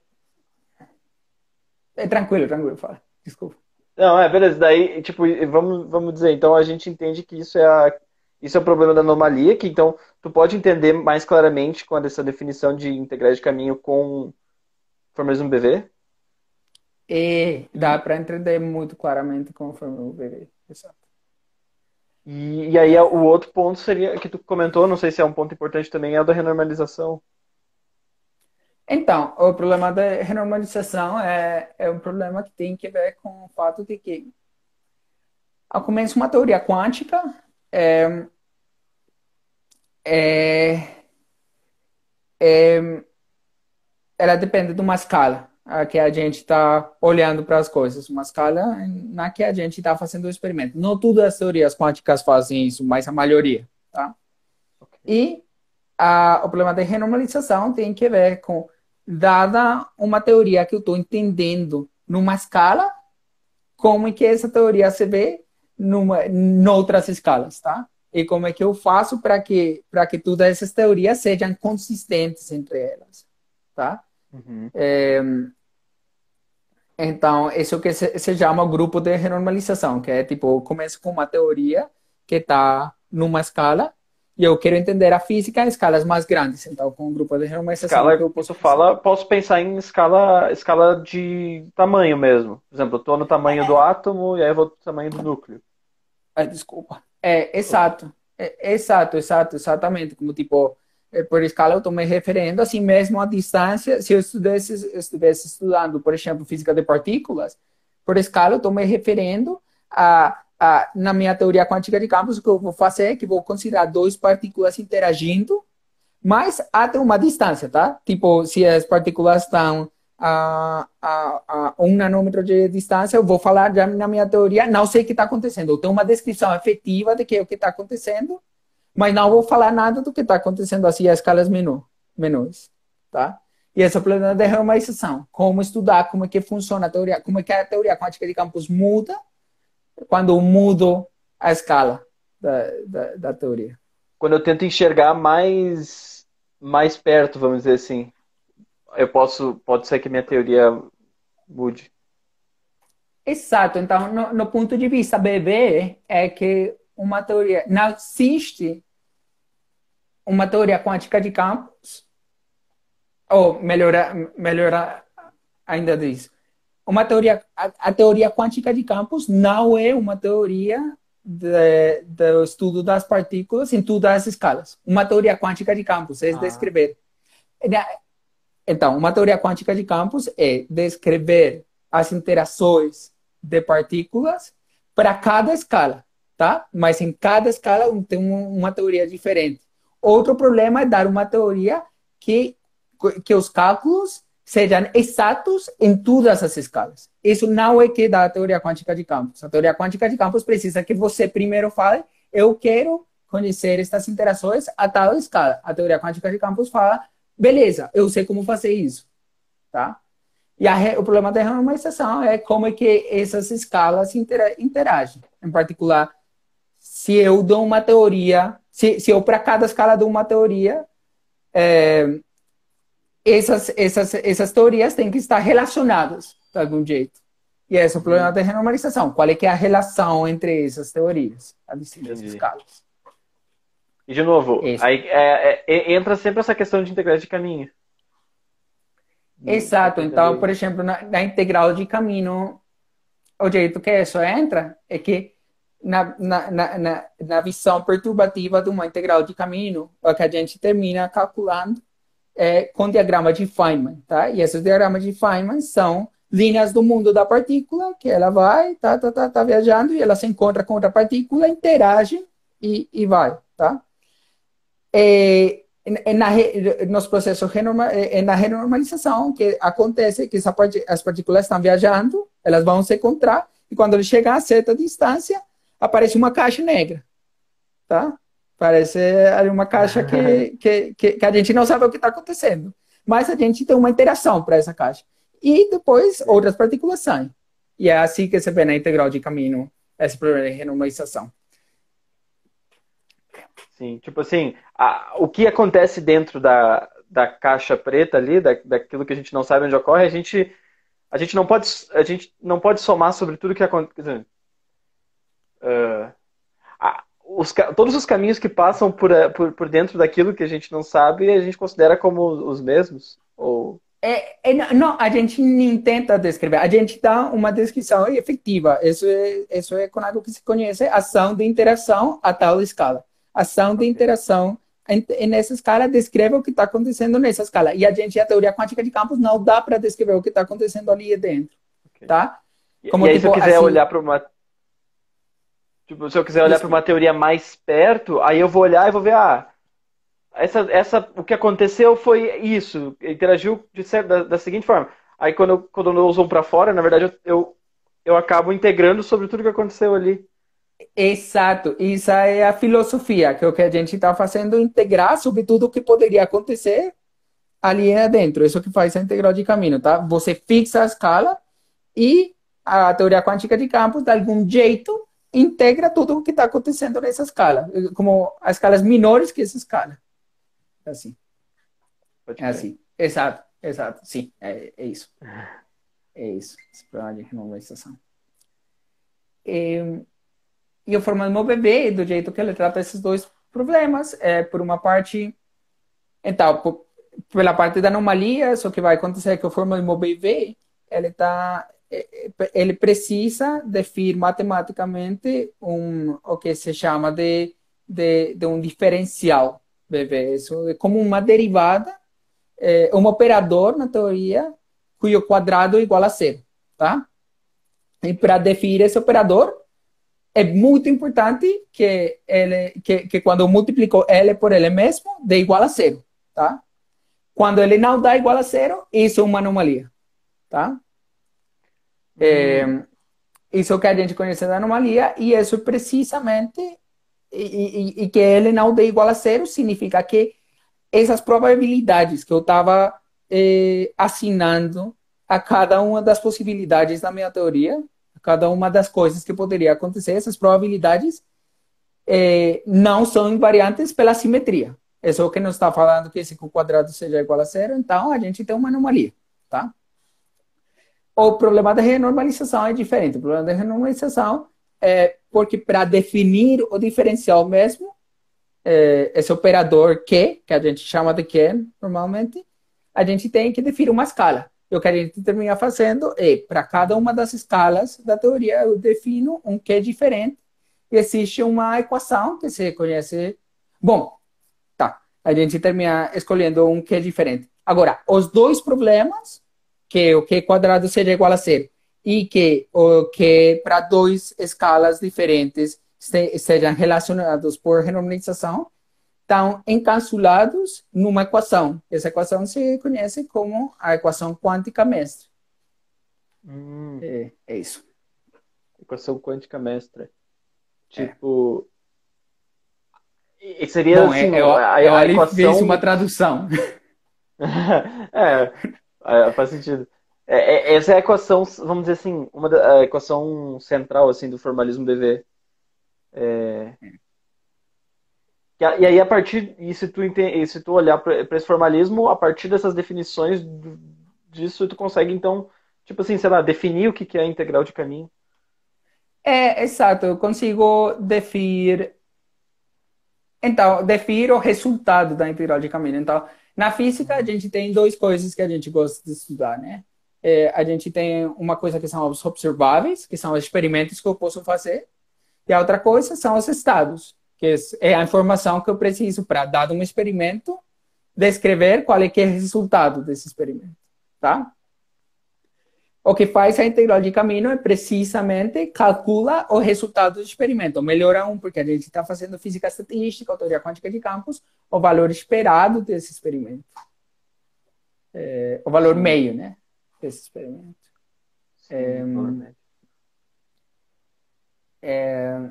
é tranquilo, tranquilo, fala, desculpa. não, é beleza. Daí, tipo, e vamos, vamos dizer, então a gente entende que isso é a, isso é o problema da anomalia, que então tu pode entender mais claramente com essa definição de integrais de caminho com formas um B V. E dá E, para entender muito claramente conforme o bebê. Exato. e, e aí o outro ponto seria que tu comentou, não sei se é um ponto importante também, é o da renormalização. Então, o problema da renormalização é, é um problema que tem que ver com o fato de que, ao começo, uma teoria quântica é, é, ela depende de uma escala a que a gente está olhando para as coisas, uma escala na que a gente está fazendo o experimento. Não todas as teorias quânticas fazem isso, mas a maioria, tá? Ok. E a, o problema da renormalização tem que ver com, dada uma teoria que eu estou entendendo numa escala, como é que essa teoria se vê numa, em outras escalas, tá? E como é que eu faço para que, para que todas essas teorias sejam consistentes entre elas, tá? Uhum. Então, isso é o que se, se chama grupo de renormalização, que é tipo, eu começo com uma teoria que está numa escala e eu quero entender a física em escalas mais grandes. Então, com o grupo de renormalização, o que Escala eu que posso tu fazer? fala, posso pensar em escala, escala de tamanho mesmo. Por exemplo, eu estou no tamanho do átomo e aí eu vou pro tamanho do núcleo. Ah, desculpa. É, Ok. exato. É, exato, exato, exatamente. Como tipo, é, por escala eu estou me referindo assim mesmo à distância. Se eu estivesse, estivesse estudando, por exemplo, física de partículas, por escala eu estou me referindo a, a, na minha teoria quântica de campos, o que eu vou fazer é que vou considerar duas partículas interagindo mas até uma distância, tá? Tipo, se as partículas estão a, a, a um nanômetro de distância, eu vou falar já na minha teoria, não sei o que está acontecendo. Eu tenho uma descrição efetiva de que é o que está acontecendo, mas não vou falar nada do que está acontecendo assim a escalas menor, menores, tá? E esse é o problema da renormalização. Como estudar, como é que funciona a teoria, como é que a teoria quântica de campos muda quando eu mudo a escala da, da, da teoria. Quando eu tento enxergar mais, mais perto, vamos dizer assim, eu posso, pode ser que minha teoria mude. Exato. Então, no, no ponto de vista B B, é que uma teoria, não existe uma teoria quântica de campos, ou melhora, melhora ainda disso. Uma teoria, a, a teoria quântica de campos não é uma teoria de, do estudo das partículas em todas as escalas. Uma teoria quântica de campos é Ah, descrever. Então, uma teoria quântica de campos é descrever as interações de partículas para cada escala, tá? Mas em cada escala tem uma teoria diferente. Outro problema é dar uma teoria que, que os cálculos sejam exatos em todas as escalas. Isso não é que dá a teoria quântica de campos. A teoria quântica de campos precisa que você primeiro fale, eu quero conhecer estas interações a tal escala. A teoria quântica de campos fala, beleza, eu sei como fazer isso, tá? E a, o problema da renormalização é como é que essas escalas intera, interagem. Em particular, se eu dou uma teoria, se, se eu para cada escala dou uma teoria, é, essas, essas, essas teorias têm que estar relacionadas de algum jeito. E esse é o problema uhum, da renormalização. Qual é que é a relação entre essas teorias, as distintas entendi. escalas? E de novo, Esse. aí é, é, entra sempre essa questão de integrais de caminho. Só Exato. para Então, entender por isso. exemplo, na, na integral de caminho, o jeito que isso entra é que na, na, na, na, na visão perturbativa de uma integral de caminho, o que a gente termina calculando é com diagrama de Feynman, tá? E esses diagramas de Feynman são linhas do mundo da partícula, que ela vai, tá, tá, tá, tá viajando, e ela se encontra com outra partícula, interage e, e vai, tá? É, na, nos processos renorma, na renormalização, que acontece que essa, as partículas estão viajando, elas vão se encontrar, e quando ele chegar a certa distância, aparece uma caixa negra, tá? Parece uma caixa que, que, que, que a gente não sabe o que está acontecendo, mas a gente tem uma interação para essa caixa. E depois outras partículas saem. E é assim que se vê na integral de caminho esse problema de renormalização. Sim, tipo assim, a, o que acontece dentro da, da caixa preta ali, da, daquilo que a gente não sabe onde ocorre, a gente, a gente, não, pode, a gente não pode somar sobre tudo que acontece. Uh, a, os, todos os caminhos que passam por, por, por dentro daquilo que a gente não sabe, a gente considera como os mesmos? Ou... É, é, não, a gente nem tenta descrever, a gente dá uma descrição efetiva. Isso é, isso é com algo que se conhece ação de interação a tal escala. Ação de interação nessa escala descreve o que está acontecendo nessa escala. E a gente, a teoria quântica de campos, não dá para descrever o que está acontecendo ali dentro. Okay. Tá? Como, e aí, tipo, se eu quiser assim, olhar para uma... Tipo, se eu quiser olhar para uma teoria mais perto, aí eu vou olhar e vou ver, ah, essa, essa, o que aconteceu foi isso, interagiu de certo, da, da seguinte forma. Aí quando eu, quando eu uso um para fora, na verdade, eu, eu, eu acabo integrando sobre tudo que aconteceu ali. Exato, isso é a filosofia, que é o que a gente está fazendo, integrar sobre tudo o que poderia acontecer ali dentro. Isso que faz a integral de caminho, tá? Você fixa a escala e a teoria quântica de campos, de algum jeito, integra tudo o que está acontecendo nessa escala, como as escalas menores que essa escala. É assim. É assim. Exato, exato. Sim, é, é isso. É isso. Esse problema de renormalização. É... E o formalismo B B, do jeito que ele trata esses dois problemas, é por uma parte, então, por, pela parte da anomalia, só que vai acontecer é que o formalismo B B, ele tá, ele precisa definir matematicamente um, o que se chama de, de, de um diferencial B B, isso é como uma derivada, é, um operador, na teoria, cujo quadrado é igual a zero, tá? E para definir esse operador, é muito importante que, ele, que, que quando eu multiplico ele por ele mesmo, dê igual a zero, tá? Quando ele não dá igual a zero, isso é uma anomalia, tá? Hum. É, isso é o que a gente conhece da anomalia, e isso precisamente, e, e, e que ele não dê igual a zero, significa que essas probabilidades que eu estava eh, assinando a cada uma das possibilidades da minha teoria, cada uma das coisas que poderia acontecer, essas probabilidades eh, não são invariantes pela simetria. Isso é o que nos está falando que se o quadrado seja igual a zero, então a gente tem uma anomalia, tá? O problema da renormalização é diferente. O problema da renormalização é porque para definir o diferencial mesmo, eh, esse operador Q, que a gente chama de Q normalmente, a gente tem que definir uma escala. E o que a gente termina fazendo é, para cada uma das escalas da teoria, eu defino um Q diferente e existe uma equação que se conhece... Bom, tá. A gente termina escolhendo um Q diferente. Agora, os dois problemas, que o Q quadrado seja igual a zero e que o Q para duas escalas diferentes sejam relacionados por renormalização, estão encapsulados numa equação. Essa equação se conhece como a equação quântica mestra. Hum. É, é isso. Equação quântica mestra. Tipo... É. Seria Bom, assim... eu, a, eu a ali equação... fiz uma tradução. é, faz sentido. É, é, essa é a equação, vamos dizer assim, uma da, a equação central assim, do formalismo B V. É... E aí, a partir, e se tu, entende, se tu olhar para esse formalismo, a partir dessas definições disso, tu consegue, então, tipo assim, sei lá, definir o que é a integral de caminho. É, exato, eu consigo definir, então, definir o resultado da integral de caminho. Então, na física, a gente tem duas coisas que a gente gosta de estudar, né? É, a gente tem uma coisa que são os observáveis, que são os experimentos que eu posso fazer, e a outra coisa são os estados, que é a informação que eu preciso para, dado um experimento, descrever qual é que é o resultado desse experimento, tá? O que faz a integral de caminho é precisamente calcula o resultado do experimento. Melhora um, porque a gente está fazendo física estatística, ou teoria quântica de campos, o valor esperado desse experimento. É, o valor Sim. meio, né? Desse experimento. Sim, é... valor médio. É...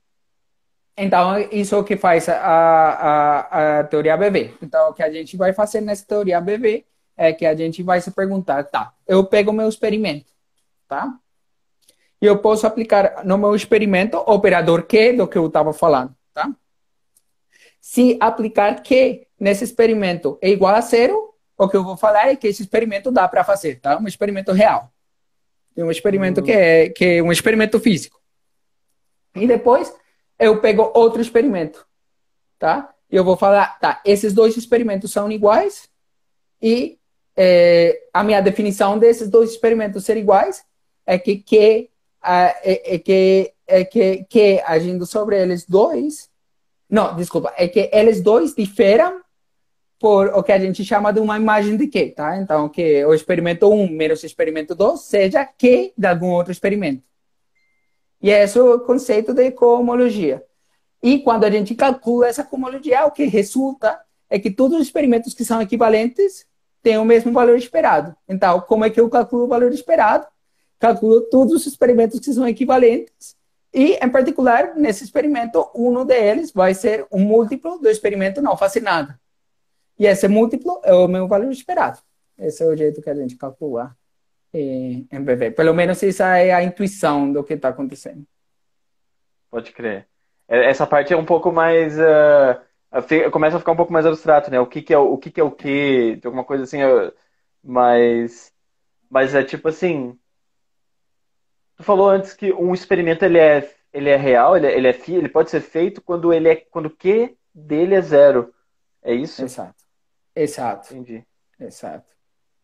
Então, isso é o que faz a, a, a teoria A B V. Então, o que a gente vai fazer nessa teoria A B V é que a gente vai se perguntar, tá, eu pego o meu experimento, tá? E eu posso aplicar no meu experimento o operador Q do que eu estava falando, tá? Se aplicar Q nesse experimento é igual a zero, o que eu vou falar é que esse experimento dá para fazer, tá? Um experimento real. Um experimento Hum. que é, que é um experimento físico. E depois eu pego outro experimento, tá? E eu vou falar, tá, esses dois experimentos são iguais e é, a minha definição desses dois experimentos ser iguais é que Q, é, é que, é que, que agindo sobre eles dois, não, desculpa, é que eles dois diferam por o que a gente chama de uma imagem de Q, tá? Então, que o experimento um menos o experimento dois seja Q de algum outro experimento. E esse é o conceito de cohomologia. E quando a gente calcula essa cohomologia, o que resulta é que todos os experimentos que são equivalentes têm o mesmo valor esperado. Então, como é que eu calculo o valor esperado? Calculo todos os experimentos que são equivalentes e, em particular, nesse experimento, um deles vai ser um múltiplo do experimento não fazer nada. E esse múltiplo é o meu valor esperado. Esse é o jeito que a gente calcula em B V. Pelo menos essa é a intuição do que está acontecendo. Pode crer. Essa parte é um pouco mais... Uh, começa a ficar um pouco mais abstrato, né? O que, que é o, o que, que é o que, tem alguma coisa assim, uh, mas, mas é tipo assim... Tu falou antes que um experimento ele é, ele é real, ele é, ele é fi, ele pode ser feito quando ele é quando o Q dele é zero. É isso? Exato. Exato. Entendi. Exato.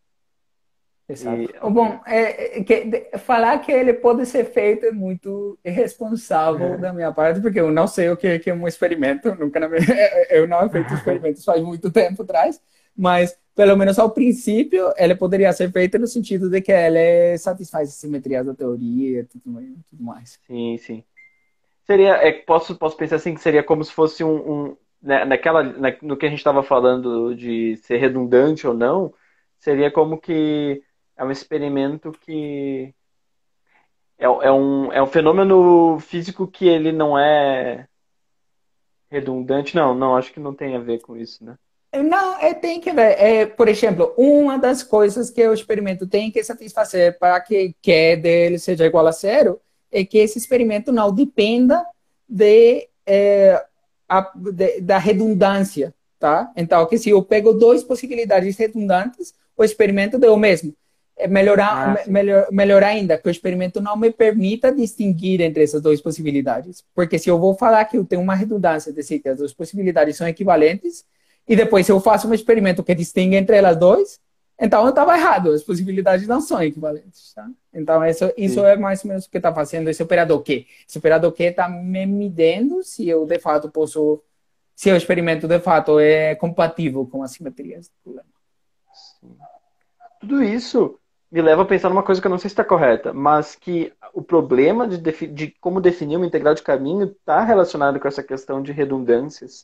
Exato. E, Bom, é, é, que, de, falar que ele pode ser feito é muito irresponsável da minha parte, porque eu não sei o que, que é um experimento, nunca na minha, eu não he feito experimentos faz muito tempo atrás, mas pelo menos ao princípio ele poderia ser feito no sentido de que ele satisfaz as simetrias da teoria e tudo, tudo mais. sim, sim. Seria, é, posso, posso pensar assim que seria como se fosse um, um né, naquela, na, no que a gente estava falando de ser redundante ou não, seria como que é um experimento que é, é, um, é um fenômeno físico que ele não é redundante. Não, não, acho que não tem a ver com isso, né? Não, é, tem que ver. É, por exemplo, uma das coisas que o experimento tem que satisfazer para que Q dele seja igual a zero é que esse experimento não dependa de, é, a, de, da redundância, tá? Então, que se eu pego duas possibilidades redundantes, o experimento deu o mesmo. É melhorar, Ah, sim. melhor, melhor ainda, que o experimento não me permita distinguir entre essas duas possibilidades. Porque se eu vou falar que eu tenho uma redundância, dizer que as duas possibilidades são equivalentes, e depois se eu faço um experimento que distingue entre elas duas, então eu estava errado, as possibilidades não são equivalentes. Tá? Então isso, isso é mais ou menos o que está fazendo esse operador Q. Esse operador Q está me medindo se eu de fato posso, se o experimento de fato é compatível com as simetrias do problema. Sim. Tudo isso me leva a pensar numa coisa que eu não sei se está correta, mas que o problema de, defi de como definir uma integral de caminho está relacionado com essa questão de redundâncias.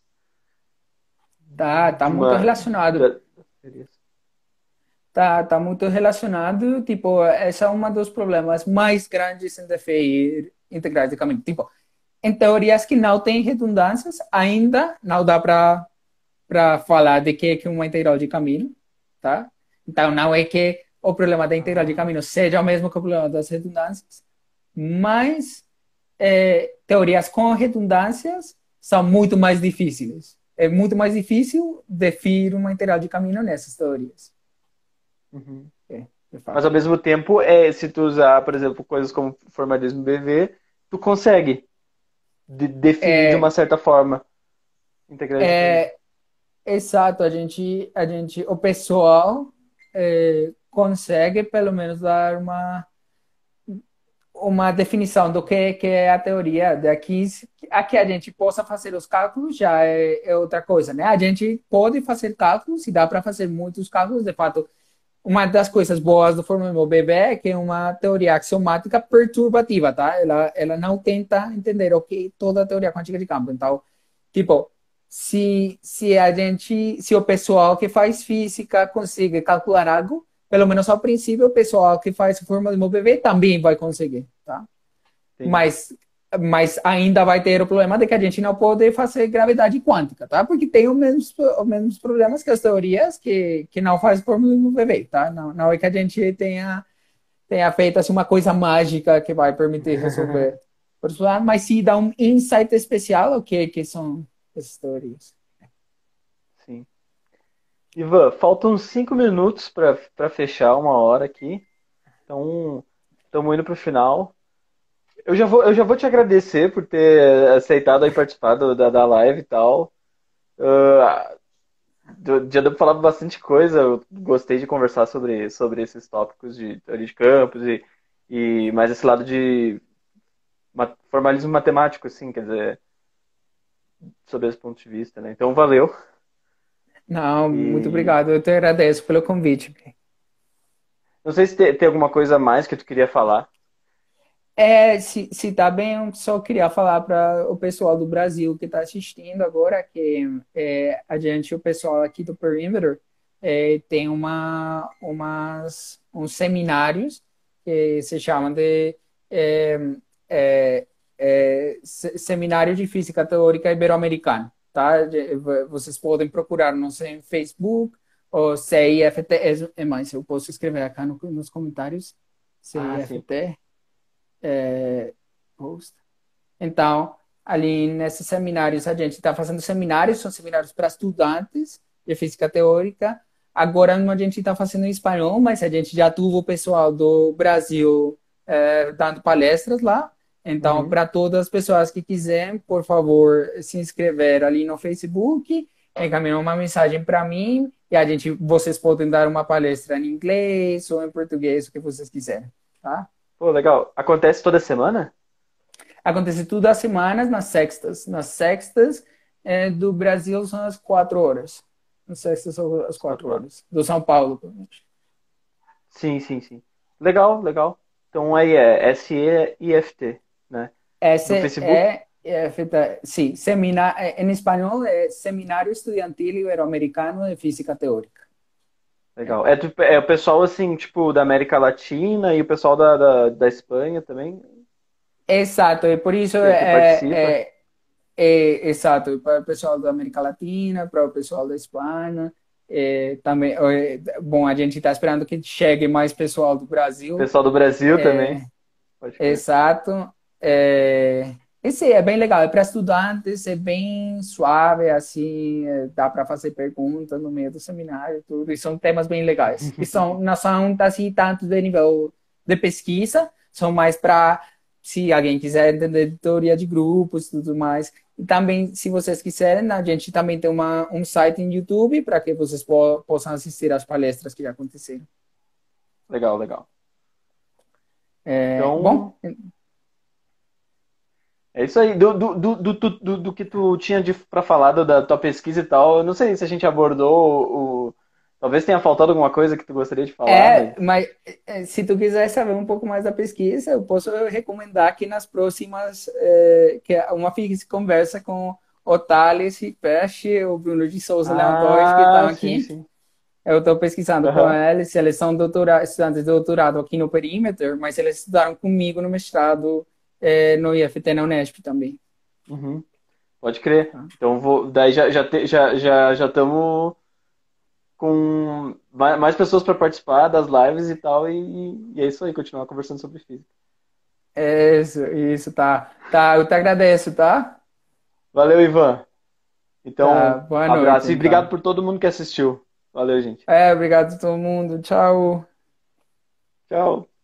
Tá, tá De muito uma, relacionado. da- Tá, tá muito relacionado. Tipo, esse é um dos problemas mais grandes em definir integrais de caminho. Tipo, em teorias que não têm redundâncias, ainda não dá para para falar de que é uma integral de caminho, tá? Então, não é que o problema da integral de caminho seja o mesmo que o problema das redundâncias, mas é, teorias com redundâncias são muito mais difíceis. É muito mais difícil definir uma integral de caminho nessas teorias. Uhum. É, de Mas fato. ao mesmo tempo, é, se tu usar, por exemplo, coisas como formalismo B V, tu consegue de- definir de uma É, certa forma integrais de caminho. é, exato, a gente, a gente, o pessoal é, consegue pelo menos dar uma uma definição do que, que é a teoria. Daqui a que a gente possa fazer os cálculos já é, é outra coisa, né? A gente pode fazer cálculos e dá para fazer muitos cálculos, de fato. uma das coisas boas do Fórmula B B é que é uma teoria axiomática perturbativa, tá? Ela, ela não tenta entender o que toda a teoria quântica de campo. Então, tipo, se, se a gente, se o pessoal que faz física consegue calcular algo, pelo menos ao princípio, o pessoal que faz Fórmula B B também vai conseguir, tá? Entendi. Mas mas ainda vai ter o problema de que a gente não pode fazer gravidade quântica, tá? Porque tem os mesmos, os mesmos problemas que as teorias que, que não faz por no bebê, tá? Não, não é que a gente tenha, tenha feito assim, uma coisa mágica que vai permitir resolver. Mas sim dá um insight especial o que, que são essas teorias. Sim. Ivan, faltam cinco minutos para fechar uma hora aqui. Então, estamos indo para o final. Eu já vou, eu já vou te agradecer por ter aceitado aí participar do- da, da live e tal. Ah, do- já deu para falar bastante coisa. Eu gostei de conversar sobre, sobre esses tópicos de teoria de campos e, e mais esse lado de ma- formalismo matemático, assim, quer dizer, sobre esse ponto de vista, né? Então, valeu. Não, muito E obrigado. Eu te agradeço pelo convite. não sei se tem, tem alguma coisa a mais que tu queria falar. É, se, se tá bem, eu só queria falar para o pessoal do Brasil que está assistindo agora que é, a gente, o pessoal aqui do Perimeter, é, tem uma, umas, uns seminários que se chamam de é, é, é, se- Seminário de Física Teórica Ibero-Americano, tá? De- Vocês podem procurar no seu Facebook ou C I F T, é, é mais, eu posso escrever acá no- nos comentários, Ah, sim. C I F T é, host. Então, ali nesses seminários, a gente está fazendo seminários, são seminários para estudantes de física teórica. Agora a gente está fazendo em espanhol, mas a gente já teve o pessoal do Brasil é, dando palestras lá. Então, Uhum. para todas as pessoas que quiserem, por favor, se inscrever ali no Facebook, encaminhar uma mensagem para mim e a gente, vocês podem dar uma palestra em inglês ou em português, o que vocês quiserem, tá? Pô, legal. Acontece toda semana? Acontece tudo às semanas, nas sextas. Nas sextas é, do Brasil são as quatro horas. Nas sextas são as Às quatro quatro horas. horas. Do São Paulo. Sim, sim, sim. Legal, legal. Então aí é S E I F T, né? No Esse Facebook? é, é feita, sim, semina, é, em espanhol é Seminário Estudiantil Ibero-Americano de Física Teórica. É. Legal. É, tu- é o pessoal, assim, tipo, da América Latina e o pessoal da, da, da Espanha também Exato, e por isso que, que é, participa. é, é exato, para o pessoal da América Latina, para o pessoal da Espanha, é, também, é, bom, a gente está esperando que chegue mais pessoal do Brasil. Pessoal do Brasil também, É, pode crer. exato. É, esse é bem legal, é para estudantes, é bem suave, assim, é, dá para fazer perguntas no meio do seminário, tudo, e são temas bem legais. E são, não são assim tanto de nível de pesquisa, são mais para se alguém quiser entender de teoria de grupos e tudo mais. E também, se vocês quiserem, a gente também tem uma, um site em YouTube para que vocês po possam assistir às palestras que já aconteceram. Legal, legal. É, Então, bom, é isso aí. Do, do, do, do, do, do- do que tu tinha de, pra falar do- da tua pesquisa e tal, eu não sei se a gente abordou o... Talvez tenha faltado alguma coisa que tu gostaria de falar, mas... é, mas é, se tu quiser saber um pouco mais da pesquisa, eu posso recomendar que nas próximas, é, que é uma fixe conversa com o Thales Ripeste, o Bruno de Souza Leão Torres, que estão Ah, sim, aqui. sim. Eu estou pesquisando com Aham. eles, eles são doutora, estudantes de doutorado aqui no Perimeter, mas eles estudaram comigo no mestrado, é, no I F T, na Unesp também. Uhum. Pode crer. Tá? Então vou, daí já já te- já já já estamos com ma- mais pessoas para participar das lives e tal e, e é isso aí, continuar conversando sobre física. É isso, isso, tá. Tá, eu te agradeço, tá? Valeu, Ivan. Tá, Então, boa noite, abraço e obrigado então. por todo mundo que assistiu. Valeu, gente. É, obrigado a todo mundo, tchau. Tchau.